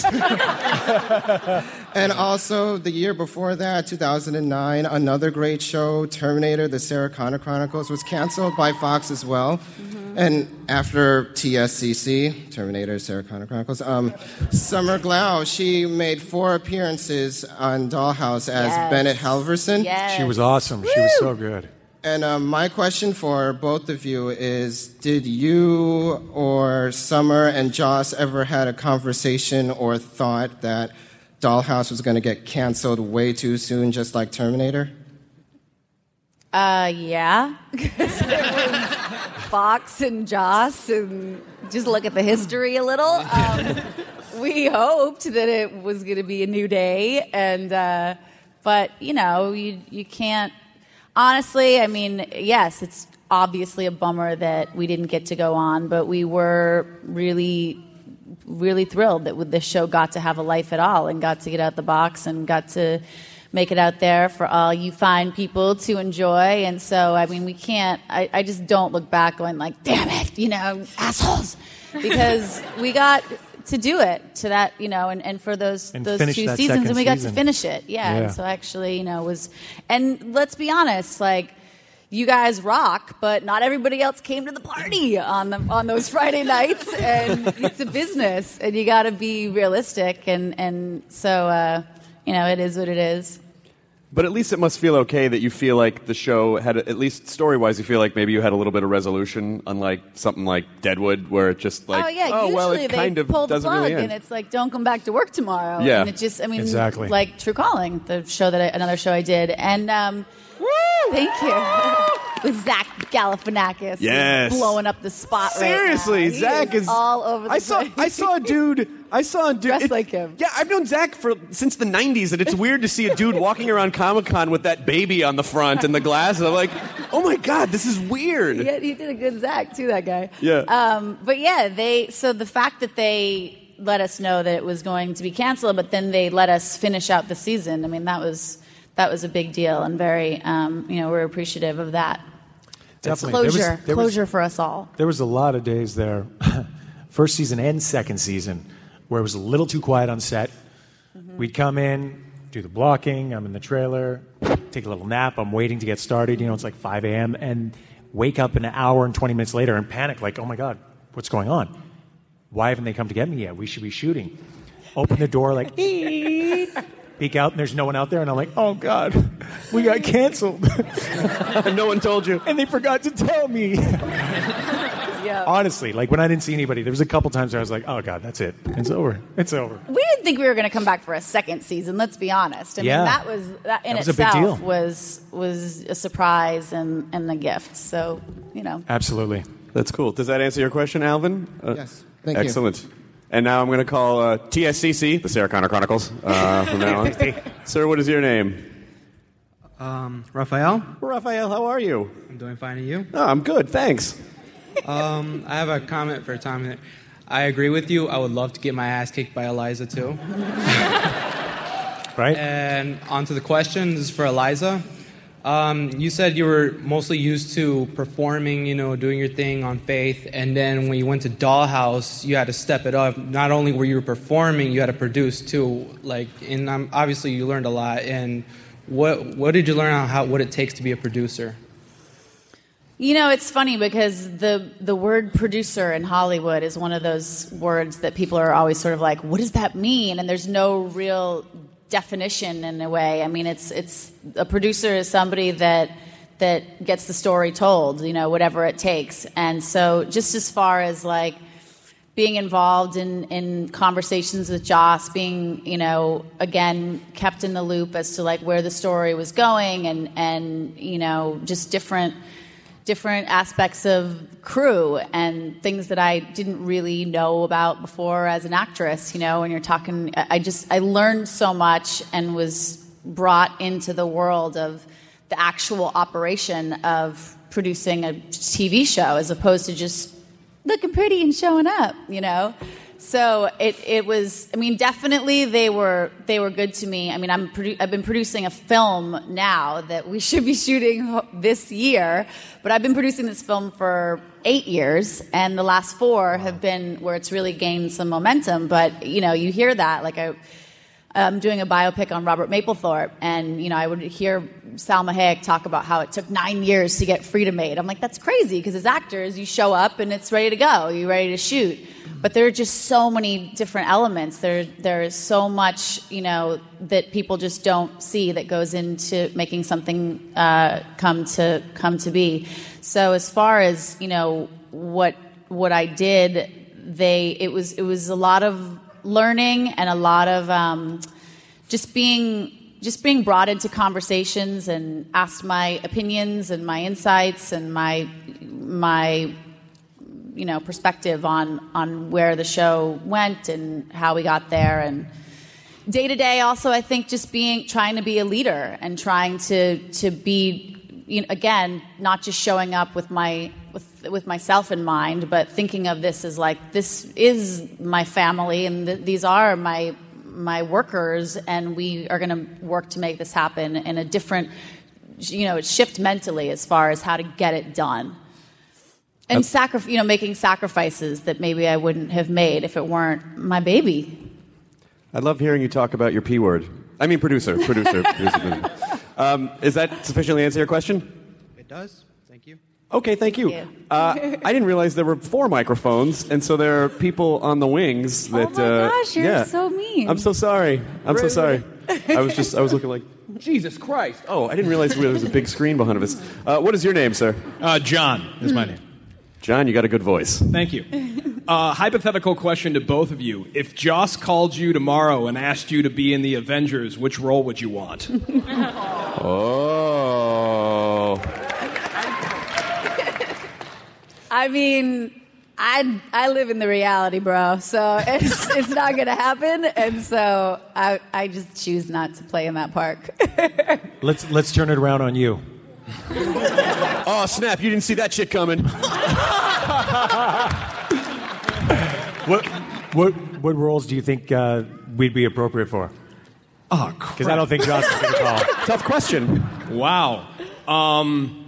And also, the year before that, two thousand nine, another great show, Terminator, The Sarah Connor Chronicles, was canceled by Fox as well. Mm-hmm. And after T S C C, Terminator, Sarah Connor Chronicles, um, Summer Glau, she made four appearances on Dollhouse as Yes. Bennett Halverson. Yes. She was awesome. She was so good. And um, my question for both of you is, did you or Summer and Joss ever had a conversation or thought that Dollhouse was going to get canceled way too soon, just like Terminator? Uh, yeah. Because it was Fox and Joss, and just look at the history a little. Um, we hoped that it was going to be a new day, and uh, but you know, you you can't. Honestly, I mean, yes, it's obviously a bummer that we didn't get to go on, but we were really, really thrilled that this show got to have a life at all and got to get out the box and got to make it out there for all you fine people to enjoy. And so, I mean, we can't, I, I just don't look back going like, damn it, you know, assholes. Because we got to do it to that, you know, and, and for those And those finish two that seasons, second and we got season. to finish it. Yeah. Yeah. And so actually, you know, it was, and let's be honest, like, you guys rock, but not everybody else came to the party on the, on those Friday nights, and it's a business, and you got to be realistic, and and so uh, you know, it is what it is. But at least it must feel okay that you feel like the show had, at least story-wise, you feel like maybe you had a little bit of resolution, unlike something like Deadwood, where it just like, oh yeah, oh usually well, it they kind of pull the doesn't plug, really end. and it's like, don't come back to work tomorrow. Yeah. and it just, I mean, Exactly. like True Calling, the show that I, another show I did, and um, thank you. with Zach Galifianakis. Yes. Who's blowing up the spot Seriously, right now. Zach He is all over the I saw place. I saw a dude I saw a dude Dressed it- like him. Yeah, I've known Zach for since the nineties, and it's weird to see a dude walking around Comic-Con with that baby on the front and the glasses. I'm like, oh my god, this is weird. Yeah, he did a good Zach too, that guy. Yeah. Um, but yeah, they so the fact that they let us know that it was going to be canceled, but then they let us finish out the season. I mean, that was that was a big deal, and very um, you know we're appreciative of that. Definitely. Closure, There was- there was- closure for us all. There was a lot of days there, first season and second season, where it was a little too quiet on set. Mm-hmm. We'd come in, do the blocking, I'm in the trailer, take a little nap, I'm waiting to get started, you know, it's like five a.m., and wake up an hour and twenty minutes later and panic, like, oh my God, what's going on? Why haven't they come to get me yet? We should be shooting. Open the door, like, peek out, and there's no one out there, and I'm like, oh God, we got canceled. No one told you. And they forgot to tell me. Yeah. Honestly, like when I didn't see anybody, there was a couple times where I was like, oh God, that's it. It's over. It's over. We didn't think we were going to come back for a second season. Let's be honest. I Yeah. mean, that was that in That was a big itself deal. was was a surprise and, and a gift. So you know, Absolutely. That's cool. Does that answer your question, Alvin? Uh, Yes. Thank you. excellent. And now I'm going to call uh, T S C C, the Sarah Connor Chronicles, uh, from now on. Sir, what is your name? Um, Raphael. Raphael, how are you? I'm doing fine, and you? Oh, I'm good, thanks. Um, I have a comment for Tom. I agree with you. I would love to get my ass kicked by Eliza, too. Right? And on to the question. This is for Eliza. Um, you said you were mostly used to performing, you know, doing your thing on Faith, and then when you went to Dollhouse, you had to step it up. Not only were you performing, you had to produce too. Like, and um, obviously you learned a lot. And what what did you learn on how what it takes to be a producer? you know, it's funny because the the word producer in Hollywood is one of those words that people are always sort of like, what does that mean? And there's no real definition in a way. I mean, it's it's a producer is somebody that that gets the story told, you know, whatever it takes. And so just as far as like being involved in, in conversations with Joss, being, you know, again, kept in the loop as to like where the story was going and, and you know, just different different aspects of crew and things that I didn't really know about before as an actress, you know, when you're talking, I just, I learned so much and was brought into the world of the actual operation of producing a T V show as opposed to just looking pretty and showing up, you know? So it, it was, I mean, definitely they were they were good to me. I mean, I'm produ- I've been producing a film now that we should be shooting this year, but I've been producing this film for eight years, and the last four have been where it's really gained some momentum. But, you know, you hear that, like I, I'm doing a biopic on Robert Mapplethorpe, and, you know, I would hear Salma Hayek talk about how it took nine years to get Frida made. I'm like, that's crazy, because as actors, you show up and it's ready to go. You're ready to shoot. But there are just so many different elements. There, there is so much, you know, that people just don't see that goes into making something uh, come to come to be. So as far as, you know, what what I did, they it was it was a lot of learning and a lot of um, just being just being brought into conversations and asked my opinions and my insights and my my you know perspective on on where the show went and how we got there. And day to day also, I think just being trying to be a leader and trying to to be, you know, again, not just showing up with my with with myself in mind, but thinking of this as like, this is my family and th- these are my my workers, and we are going to work to make this happen in a different, you know, shift mentally as far as how to get it done. And sacri- you know, making sacrifices that maybe I wouldn't have made if it weren't my baby. I love hearing you talk about your P word. I mean, producer, producer. producer, producer. Um, is that sufficiently answer your question? It does. Thank you. Okay, thank you. Thank you. Uh, I didn't realize there were four microphones, and so there are people on the wings that. Oh my uh, gosh, you're yeah. so mean. I'm so sorry. I'm so sorry. I was just, I was looking like, Jesus Christ. Oh, I didn't realize there was a big screen behind us. Uh, what is your name, sir? Uh, John is my name. John, you got a good voice. Thank you. Uh, hypothetical question to both of you. If Joss called you tomorrow and asked you to be in the Avengers, which role would you want? Oh. I mean, I I live in the reality, bro. So it's it's not gonna happen, and so I I just choose not to play in that park. let's let's turn it around on you. Oh snap! You didn't see that shit coming. what what what roles do you think uh, we'd be appropriate for? Oh, crap. Because I don't think Josh is going to call. Tough question. Wow. Um.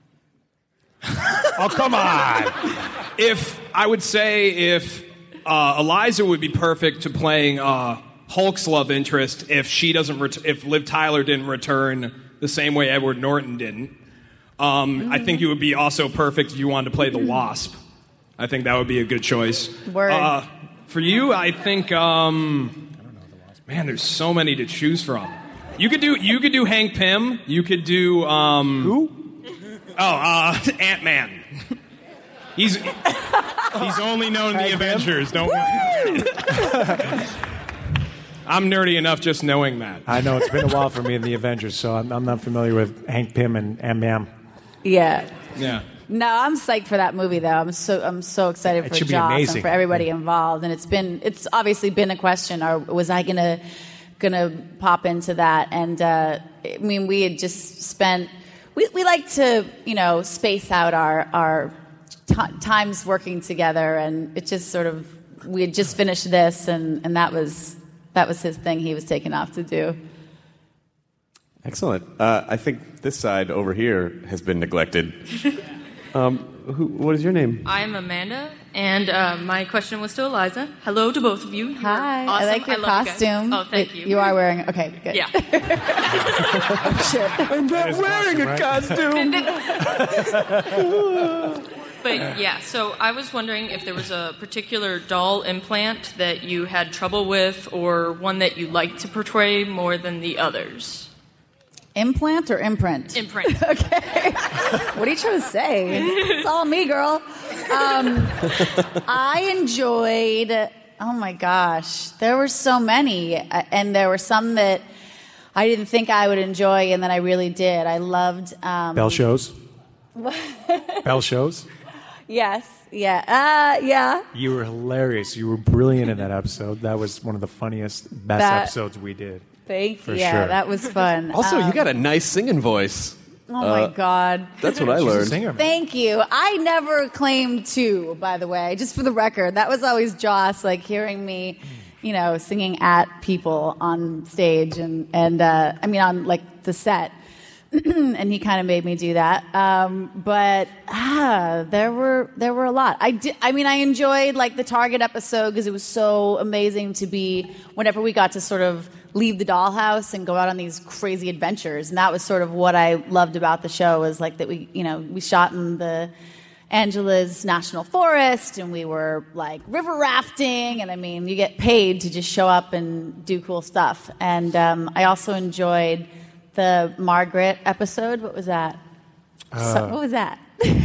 Oh, come on. If I would say if uh, Eliza would be perfect to playing uh, Hulk's love interest if she doesn't ret- if Liv Tyler didn't return the same way Edward Norton didn't. Um, mm-hmm. I think you would be also perfect if you wanted to play the Wasp. I think that would be a good choice. Word. Uh, for you, I think. Um, man, there's so many to choose from. You could do you could do Hank Pym. You could do um, who? Oh, uh, Ant-Man. He's he's only known the Avengers. Don't worry. I'm nerdy enough just knowing that. I know it's been a while for me in the Avengers, so I'm, I'm not familiar with Hank Pym and Am-Bam. Yeah. Yeah. No, I'm psyched for that movie though. I'm so I'm so excited It for should be Joss amazing. and for everybody involved. And it's been it's obviously been a question. Or was I gonna gonna pop into that? And uh, I mean, we had just spent. We we like to you know space out our our t- times working together, and it just sort of we had just finished this, and, and that was that was his thing. He was taking off to do. Excellent. Uh, I think this side over here has been neglected. um, who, what is your name? I'm Amanda, and uh, my question was to Eliza. Hello to both of you. You Hi, are awesome. I like your I love you costume. guys. Oh, thank Wait, you. You are wearing okay, good. Yeah. Oh, shit. I'm not wearing a costume. But yeah, so I was wondering if there was a particular doll implant that you had trouble with, or one that you like to portray more than the others. Implant or imprint? Imprint. Okay. What are you trying to say? It's all me, girl. Um, I enjoyed, oh my gosh, there were so many. uh, And there were some that I didn't think I would enjoy, and then I really did. I loved... Um, Bell shows? Bell shows? Yes, yeah. Uh, yeah. You were hilarious. You were brilliant in that episode. That was one of the funniest, best That- episodes we did. Thank For you. Yeah, sure. that was fun. Also, Um, you got a nice singing voice. Oh my Uh, God. That's what I She's a learned. singer, man. Thank you. I never claimed to, by the way, just for the record. That was always Joss, like hearing me, you know, singing at people on stage and, and uh, I mean, on like the set. And he kind of made me do that. Um, but ah, there were there were a lot. I did. I mean, I enjoyed like the Target episode because it was so amazing to be whenever we got to sort of leave the dollhouse and go out on these crazy adventures. And that was sort of what I loved about the show was like that we, you know, we shot in the Angela's National Forest and we were like river rafting. And I mean, you get paid to just show up and do cool stuff. And um, I also enjoyed the Margaret episode. What was that? Uh, so, what was that?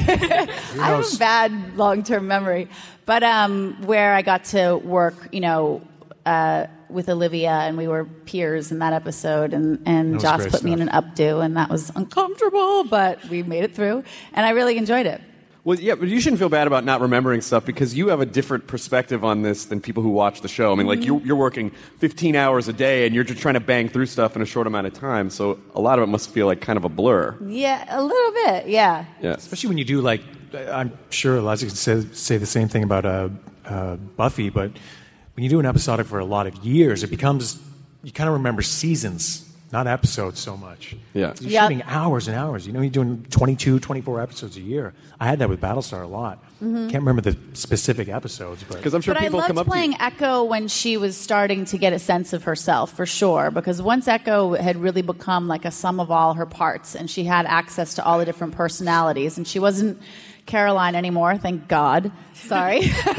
I have a bad long-term memory. But um, where I got to work, you know, uh, with Olivia, and we were peers in that episode, and, and was Joss great put me in an updo, and that was uncomfortable, but we made it through, and I really enjoyed it. Well, yeah, but you shouldn't feel bad about not remembering stuff because you have a different perspective on this than people who watch the show. I mean, like, you're, you're working fifteen hours a day, and you're just trying to bang through stuff in a short amount of time, so a lot of it must feel like kind of a blur. Yeah, a little bit, yeah. Yeah. Especially when you do, like, I'm sure Eliza can say, say the same thing about uh, uh, Buffy, but when you do an episodic for a lot of years, it becomes, you kind of remember seasons, not episodes so much. Yeah. You're Yep. shooting hours and hours. You know, you're doing twenty-two, twenty-four episodes a year. I had that with Battlestar a lot. Mhm. Can't remember the specific episodes, but because I'm sure But I people loved come up to playing you. Echo when she was starting to get a sense of herself, for sure. Because once Echo had really become like a sum of all her parts, and she had access to all the different personalities, and she wasn't Caroline anymore, thank God. Sorry.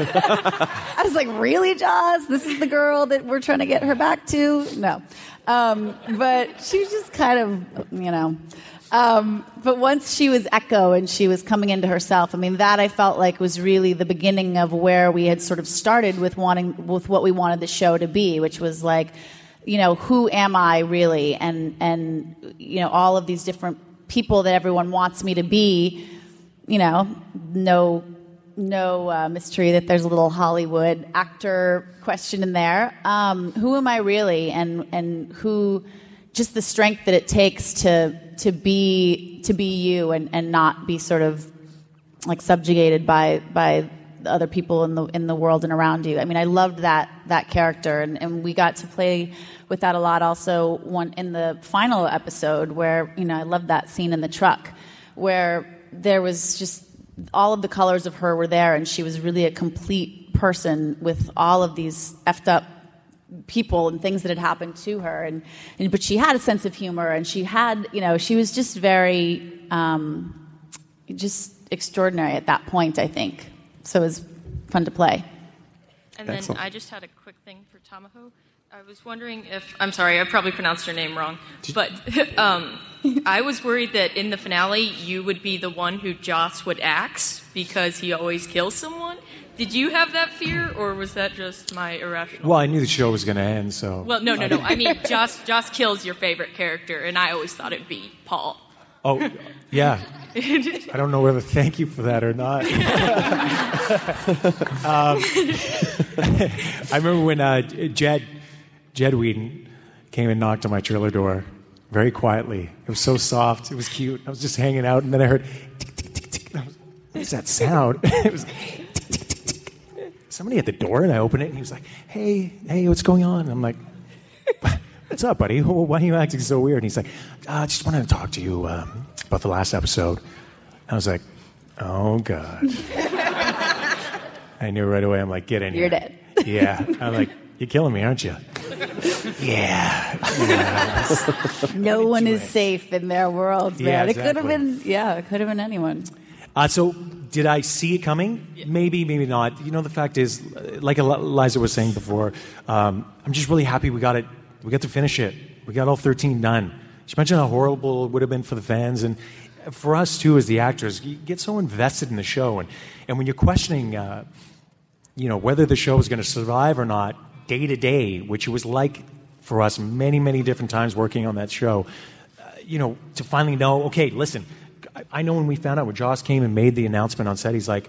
I was like, really, Joss? This is the girl that we're trying to get her back to? No. Um, but she was just kind of, you know. Um, but once she was Echo and she was coming into herself, I mean, that I felt like was really the beginning of where we had sort of started with wanting, with what we wanted the show to be, which was like, you know, who am I really? And, and, you know, all of these different people that everyone wants me to be, you know, no no uh, mystery that there's a little Hollywood actor question in there. Um, who am I really, and and who, just the strength that it takes to to be to be you and, and not be sort of like subjugated by by the other people in the in the world and around you. I mean, I loved that that character, and, and we got to play with that a lot. Also, one in the final episode where, you know, I loved that scene in the truck where there was just all of the colors of her were there, and she was really a complete person with all of these effed up people and things that had happened to her, and, and but she had a sense of humor, and she had, you know, she was just very um, just extraordinary at that point, I think. So it was fun to play. And then Excellent. I just had a quick thing for Tamaho. I was wondering if, I'm sorry, I probably pronounced your name wrong, but um, I was worried that in the finale you would be the one who Joss would axe because he always kills someone. Did you have that fear, or was that just my irrational? Well, I knew the show was going to end, so... Well, no, no, no. I mean, Joss, Joss kills your favorite character, and I always thought it'd be Paul. Oh, yeah. I don't know whether to thank you for that or not. um, I remember when uh, Jed, Jed Whedon came and knocked on my trailer door very quietly. It was so soft. It was cute. I was just hanging out, and then I heard tick, tick, tick, tick. I was, what is that sound? It was tick, tick, tick, tick. Somebody at the door, and I opened it, and he was like, hey, hey, what's going on? And I'm like, what's up, buddy? Why are you acting so weird? And he's like, I uh, just wanted to talk to you um, about the last episode. I was like, oh, God. I knew right away. I'm like, get in You're here. You're dead. Yeah. I'm like, you're killing me, aren't you? Yeah. yeah. No one is safe in their worlds, man. Yeah, It could have exactly. been, yeah, it could have been anyone. Uh, so did I see it coming? Maybe, maybe not. You know, the fact is, like Eliza was saying before, um, I'm just really happy we got it. We got to finish it. We got all thirteen done. Just imagine how horrible it would have been for the fans, and for us too as the actors. You get so invested in the show, and, and when you're questioning, uh, you know, whether the show is going to survive or not, day to day, which it was like for us many, many different times working on that show, uh, you know, to finally know, okay, listen, I, I know when we found out when Joss came and made the announcement on set, he's like,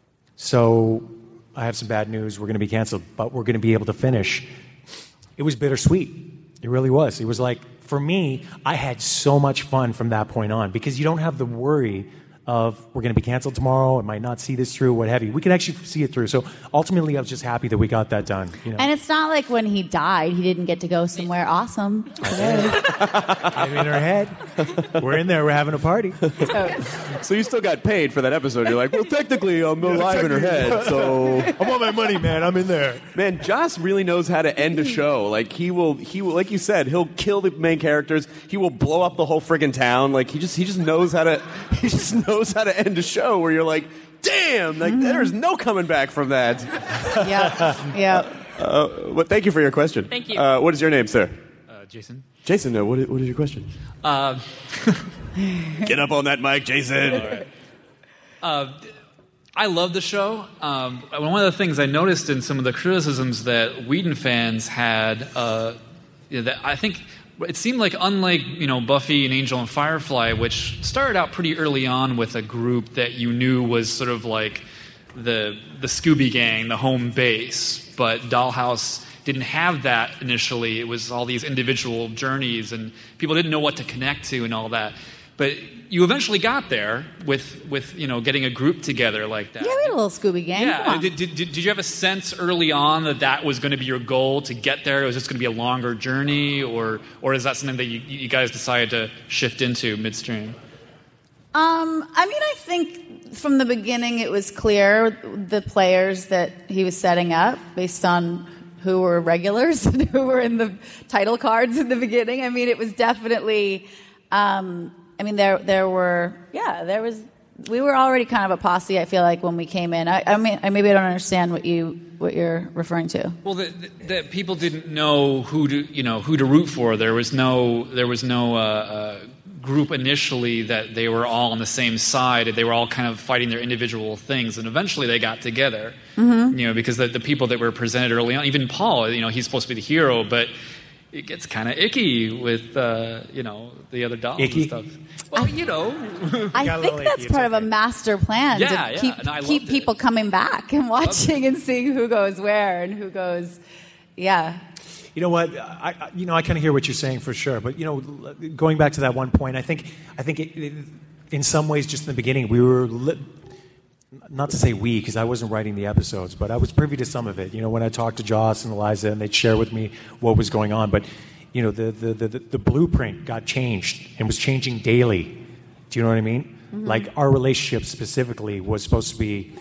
so I have some bad news. We're going to be canceled, but we're going to be able to finish. It was bittersweet. It really was. It was like, for me, I had so much fun from that point on because you don't have the worry of we're going to be canceled tomorrow, I might not see this through, what have you. We could actually see it through. So ultimately, I was just happy that we got that done. You know? And it's not like when he died, he didn't get to go somewhere awesome. I'm in her head. We're in there. We're having a party. So you still got paid for that episode. You're like, well, technically, I'm alive in her head, so I want my money, man. I'm in there. Man, Joss really knows how to end a show. Like he will, he will, like you said, he'll kill the main characters. He will blow up the whole friggin' town. Like he just, he just knows how to, he just knows how to end a show where you're like, damn, like mm-hmm. there's no coming back from that. Yeah, yeah. Uh, well, thank you for your question. Thank you. Uh, what is your name, sir? Uh, Jason. Jason, uh, what, is, what is your question? Uh, Get up on that mic, Jason. All right. Uh, I love the show. Um, one of the things I noticed in some of the criticisms that Whedon fans had, uh, that I think it seemed like, unlike you know Buffy and Angel and Firefly, which started out pretty early on with a group that you knew was sort of like the the Scooby Gang, the home base, but Dollhouse didn't have that initially. It was all these individual journeys, and people didn't know what to connect to and all that. But you eventually got there with, with you know, getting a group together like that. Yeah, we had a little Scooby Gang. Yeah. Did, did, did you have a sense early on that that was going to be your goal to get there? Was this going to be a longer journey? Or or is that something that you, you guys decided to shift into midstream? Um, I mean, I think from the beginning it was clear the players that he was setting up based on who were regulars and who were in the title cards in the beginning. I mean, it was definitely... Um, I mean, there there were, yeah, there was, we were already kind of a posse, I feel like, when we came in. I, I mean, I, maybe I don't understand what, you, what you're referring to. Well, the, the, the people didn't know who to, you know, who to root for. There was no, there was no uh, uh, group initially that they were all on the same side. They were all kind of fighting their individual things, and eventually they got together, mm-hmm. you know, because the, the people that were presented early on, even Paul, you know, he's supposed to be the hero, but it gets kind of icky with uh, you know the other dolls Icky? and stuff. Well, you know, I think that's part of a master plan Yeah, to yeah, keep, and I keep loved people coming back and watching and seeing who goes where and who goes. Yeah. You know what? I, I you know I kind of hear what you're saying for sure, but you know, going back to that one point, I think I think it, it, in some ways, just in the beginning, we were li- not to say we, because I wasn't writing the episodes, but I was privy to some of it. You know, when I talked to Joss and Eliza, and they'd share with me what was going on, but you know, the the the, the blueprint got changed and was changing daily. Do you know what I mean? Mm-hmm. Like our relationship specifically was supposed to be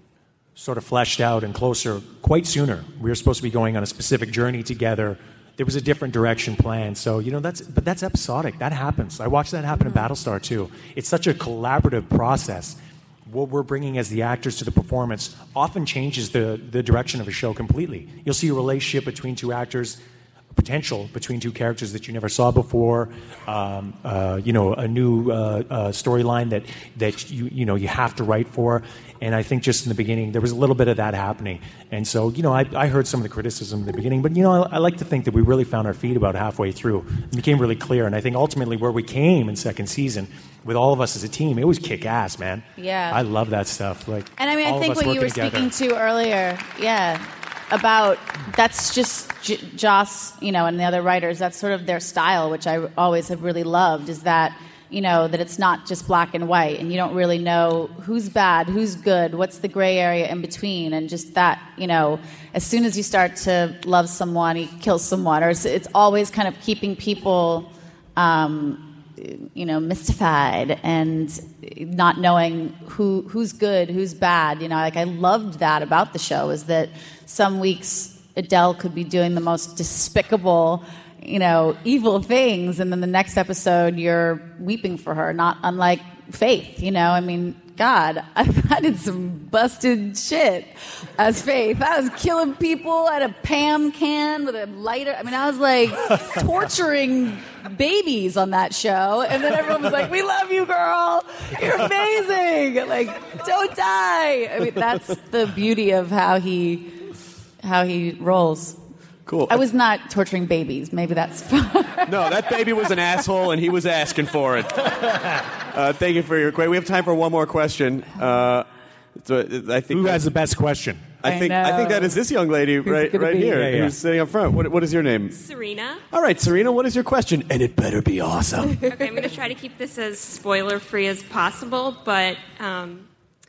sort of fleshed out and closer quite sooner. We were supposed to be going on a specific journey together. There was a different direction planned. So, you know, that's but that's episodic. That happens. I watched that happen in Battlestar, too. It's such a collaborative process. What we're bringing as the actors to the performance often changes the, the direction of a show completely. You'll see a relationship between two actors, potential between two characters that you never saw before, um, uh, you know, a new uh, uh, storyline that, that you, you know, you have to write for. And I think just in the beginning, there was a little bit of that happening. And so, you know, I, I heard some of the criticism in the beginning, but, you know, I, I like to think that we really found our feet about halfway through. It became really clear. And I think ultimately where we came in second season, with all of us as a team, it was kick-ass, man. Yeah. I love that stuff. Like, And I mean, all I of think us what you working were together. speaking to earlier, yeah, about that's just J- Joss, you know, and the other writers, that's sort of their style, which I always have really loved, is that, you know, that it's not just black and white, and you don't really know who's bad, who's good, what's the gray area in between, and just that, you know, as soon as you start to love someone, he kills someone, or it's, it's always kind of keeping people, um, you know, mystified and not knowing who who's good, who's bad. You know, like I loved that about the show, is that some weeks Adele could be doing the most despicable, you know, evil things, and then the next episode you're weeping for her, not unlike Faith, you know. I mean, God, I did some busted shit as Faith. I was killing people at a Pam can with a lighter. I mean, I was like torturing babies on that show, and then everyone was like, "We love you, girl. You're amazing. Like, don't die." I mean, that's the beauty of how he how he rolls. Cool. I was not torturing babies. Maybe that's fine. No, that baby was an asshole, and he was asking for it. Uh, thank you for your question. We have time for one more question. Uh, so I think Who has the best question? I, I think I think know. that is this young lady Who's right gonna right be? here Yeah, yeah. who's sitting up front. What, what is your name? Serena. All right, Serena. What is your question? And it better be awesome. Okay, I'm going to try to keep this as spoiler-free as possible, but um,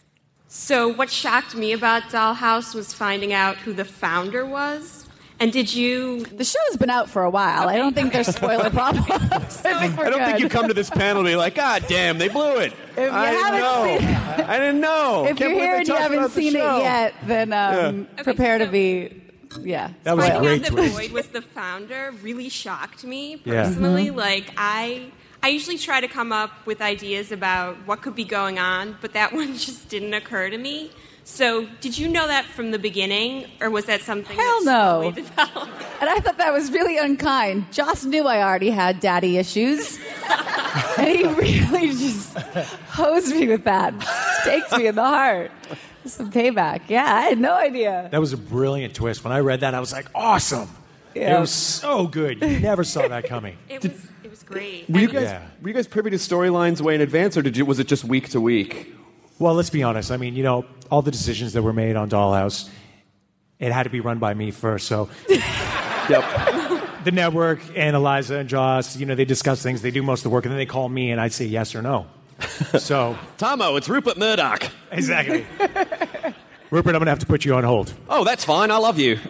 so what shocked me about Dollhouse was finding out who the founder was. And did you... The show's been out for a while. I don't think there's spoiler problems. I think we're I don't good. think you come to this panel and be like, God damn, they blew it. If you I didn't haven't know. seen it- I didn't know. If Can't you're believe here they and you talked haven't about the seen it show. yet, then um, Yeah. prepare to be, yeah. That was a finding great out that twist. Boyd was the founder really shocked me Yeah. personally. Mm-hmm. Like, I... I usually try to come up with ideas about what could be going on, but that one just didn't occur to me. So, did you know that from the beginning, or was that something Hell that no. slowly developed? And I thought that was really unkind. Joss knew I already had daddy issues. And he really just hosed me with that. Stakes me in the heart. Some payback. Yeah, I had no idea. That was a brilliant twist. When I read that, I was like, awesome. Yeah. It was so good. You never saw that coming. It was it was great. Were you I guys Yeah. were you guys privy to storylines way in advance, or did you was it just week to week? Well, let's be honest. I mean, you know, all the decisions that were made on Dollhouse, it had to be run by me first. So, Yep. the network and Eliza and Joss, you know, they discuss things, they do most of the work, and then they call me, and I'd say yes or no. So, Tomo, it's Rupert Murdoch. exactly. Rupert, I'm going to have to put you on hold. Oh, that's fine. I love you.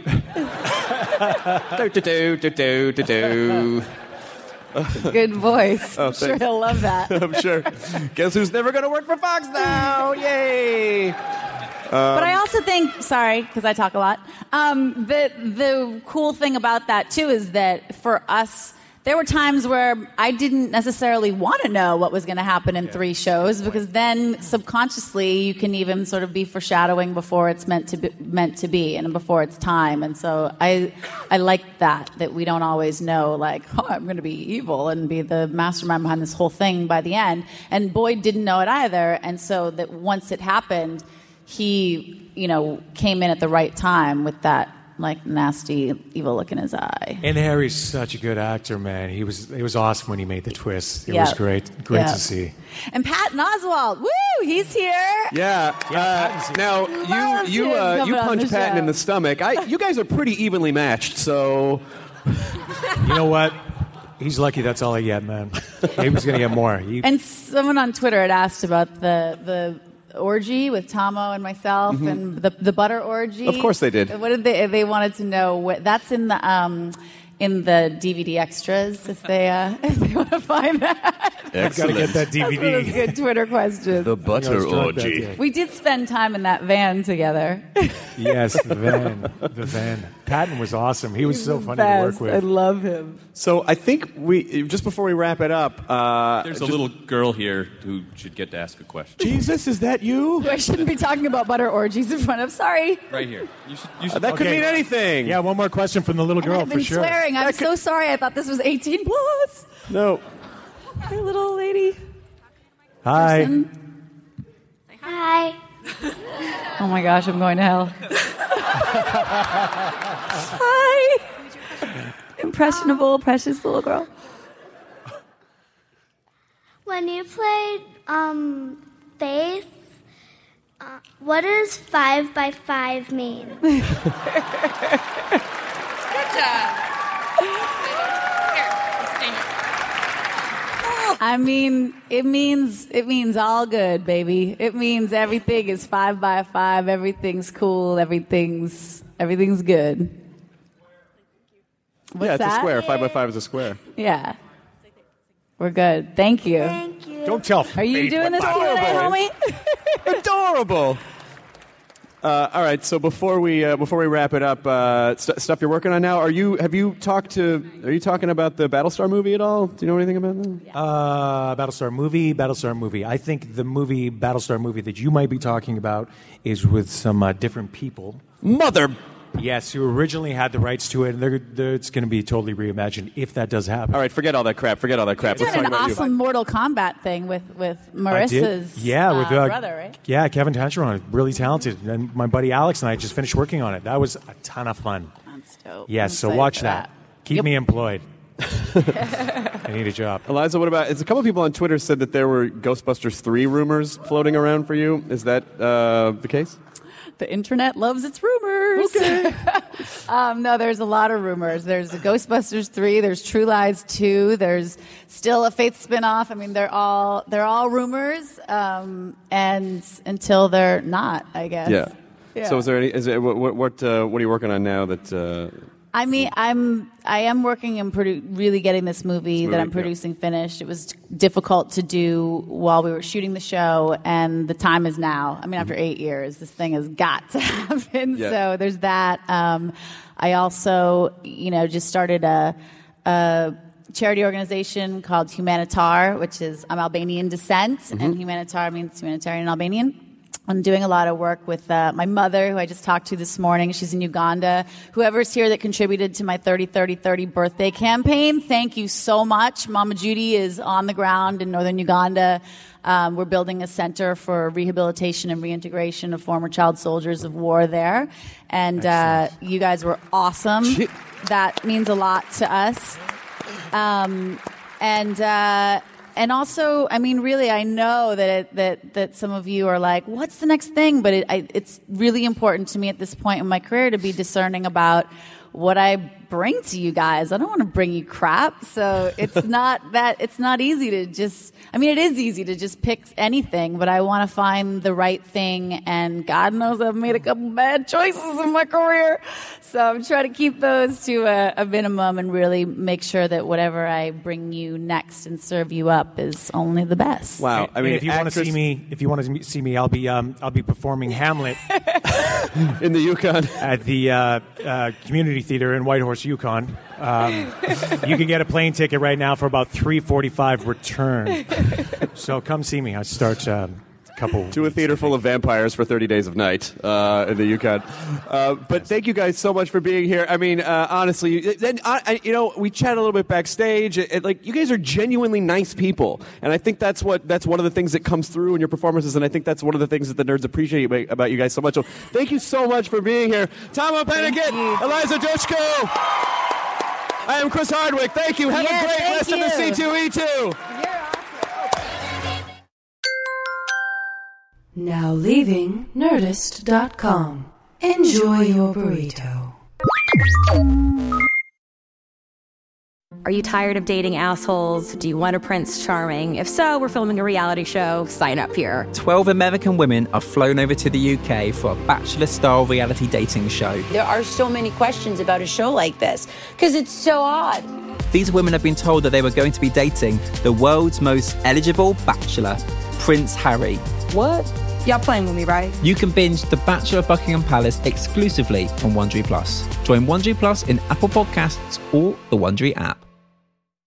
do do do do do do. Good voice. Oh, I'm sure thanks. he'll love that. I'm sure. Guess who's never going to work for Fox now? Yay! But I also think, sorry, because I talk a lot, um, the, the cool thing about that, too, is that for us, there were times where I didn't necessarily want to know what was going to happen in three shows, because then subconsciously you can even sort of be foreshadowing before it's meant to be, meant to be and before it's time. And so I I like that, that we don't always know, like, oh, I'm going to be evil and be the mastermind behind this whole thing by the end. And Boyd didn't know it either. And so that once it happened, he, you know, came in at the right time with that like nasty, evil look in his eye. And Harry's such a good actor, man. He was it was awesome when he made the twist. It Yep. was great, great Yep. to see. And Patton Oswalt, woo, he's here. Yeah. Uh, now Love you you him uh, you coming on punch the Patton show. in the stomach. I, you guys are pretty evenly matched. So You know what? He's lucky that's all he get, man. He was going to get more. He, And someone on Twitter had asked about the the orgy with Tomo and myself, Mhm. and the the butter orgy. Of course they did. What did they? They wanted to know what that's in the um in the D V D extras. If they uh, if they want to find that. I've got to get that D V D. That's one of those good Twitter questions. The butter I was drunk that orgy. day. We did spend time in that van together. Yes, the van. The van. Patton was awesome. He was so funny Best. to work I with. love him. So I think we just before we wrap it up. Uh, There's a just- little girl here who should get to ask a question. Jesus, is that you? Who I shouldn't be talking about butter orgies in front of. Sorry. Right here. You should. You Uh, should that could Okay. mean anything. Yeah, one more question from the little girl I've for been sure. swearing. I'm so sorry. I thought this was eighteen plus. No. Hi, little lady. Hi. Hi. Oh my gosh, I'm going to hell. Hi. Impressionable, precious little girl. When you played um, Faith, uh, what does five by five mean? Good job. Here, stay here. I mean, it means it means all good, baby. It means everything is five by five. Everything's cool. Everything's everything's good. What's yeah, it's that? a square. Five by five is a square. Yeah, we're good. Thank you. Thank you. Don't tell. Are you Faith doing what this five- Q and A, homie? Adorable. Uh, all right. So before we uh, before we wrap it up, uh, st- stuff you're working on now. Are you have you talked to? Are you talking about the Battlestar movie at all? Do you know anything about that? Uh, Battlestar movie, Battlestar movie. I think the movie, Battlestar movie that you might be talking about is with some uh, different people. Mother. Yes, who originally had the rights to it, and they're, they're, it's going to be totally reimagined if that does happen. All right, forget all that crap. Forget all that crap. Doing Let's talk an about awesome Mortal Kombat thing with with I did. Marissa's yeah, with, uh, uh, brother, right? Yeah, Kevin Tancheron, really talented. And my buddy Alex and I just finished working on it. That was a ton of fun. That's dope. Yes, I'm so excited watch for that. Keep Yep. me employed. I need a job. Eliza, what about? It's a couple people on Twitter said that there were Ghostbusters three rumors floating around for you. Is that uh, the case? The internet loves its rumors. Okay. um, no, there's a lot of rumors. There's Ghostbusters three. There's True Lies two. There's still a Faith spinoff. I mean, they're all they're all rumors, um, and until they're not, I guess. Yeah. Yeah. So is there any? Is it, what what what, uh, what are you working on now? That uh, I mean, I'm I am working and produ- really getting this movie, This that movie, I'm yeah. producing finished. It was difficult to do while we were shooting the show, and the time is now. I mean, after eight years, this thing has got to happen. Yeah. So there's that. Um, I also, you know, just started a, a charity organization called Humanitar, which is I'm Albanian descent, Mhm. and Humanitar means humanitarian Albanian. I'm doing a lot of work with uh, my mother, who I just talked to this morning. She's in Uganda. Whoever's here that contributed to my thirty thirty thirty birthday campaign, thank you so much. Mama Judy is on the ground in northern Uganda. Um, we're building a center for rehabilitation and reintegration of former child soldiers of war there. And uh, you guys were awesome. That means a lot to us. Um, and... Uh, And also, I mean, really, I know that it, that that some of you are like, "What's the next thing?" But it, I, it's really important to me at this point in my career to be discerning about what I bring to you guys. I don't want to bring you crap, so it's not that it's not easy to just. I mean, it is easy to just pick anything, but I want to find the right thing. And God knows I've made a couple bad choices in my career, so I'm trying to keep those to a, a minimum and really make sure that whatever I bring you next and serve you up is only the best. Wow. I mean, if you want to see me, if you want to see me, I'll be um, I'll be performing Hamlet in the Yukon at the uh, uh, community theater in Whitehorse, Yukon. Um, you can get a plane ticket right now for about three forty-five return. So come see me. I start um, couple to a theater full of vampires for thirty days of night uh, in the Yukon. Uh, but thank you guys so much for being here. I mean, uh, honestly, then I, I, you know, we chat a little bit backstage. It, it, like, you guys are genuinely nice people, and I think that's what that's one of the things that comes through in your performances, and I think that's one of the things that the nerds appreciate about you guys so much. So thank you so much for being here, Tama Pennigan, Eliza Dushku. I am Chris Hardwick. Thank you. Have yes, a great rest you. of the C two E two. Now leaving Nerdist dot com. Enjoy your burrito. Are you tired of dating assholes? Do you want a Prince Charming? If so, we're filming a reality show. Sign up here. twelve American women are flown over to the U K for a Bachelor-style reality dating show. There are so many questions about a show like this, because it's so odd. These women have been told that they were going to be dating the world's most eligible bachelor, Prince Harry. What? Y'all playing with me, right? You can binge The Bachelor of Buckingham Palace exclusively on Wondery Plus. Join Wondery Plus in Apple Podcasts or the Wondery app.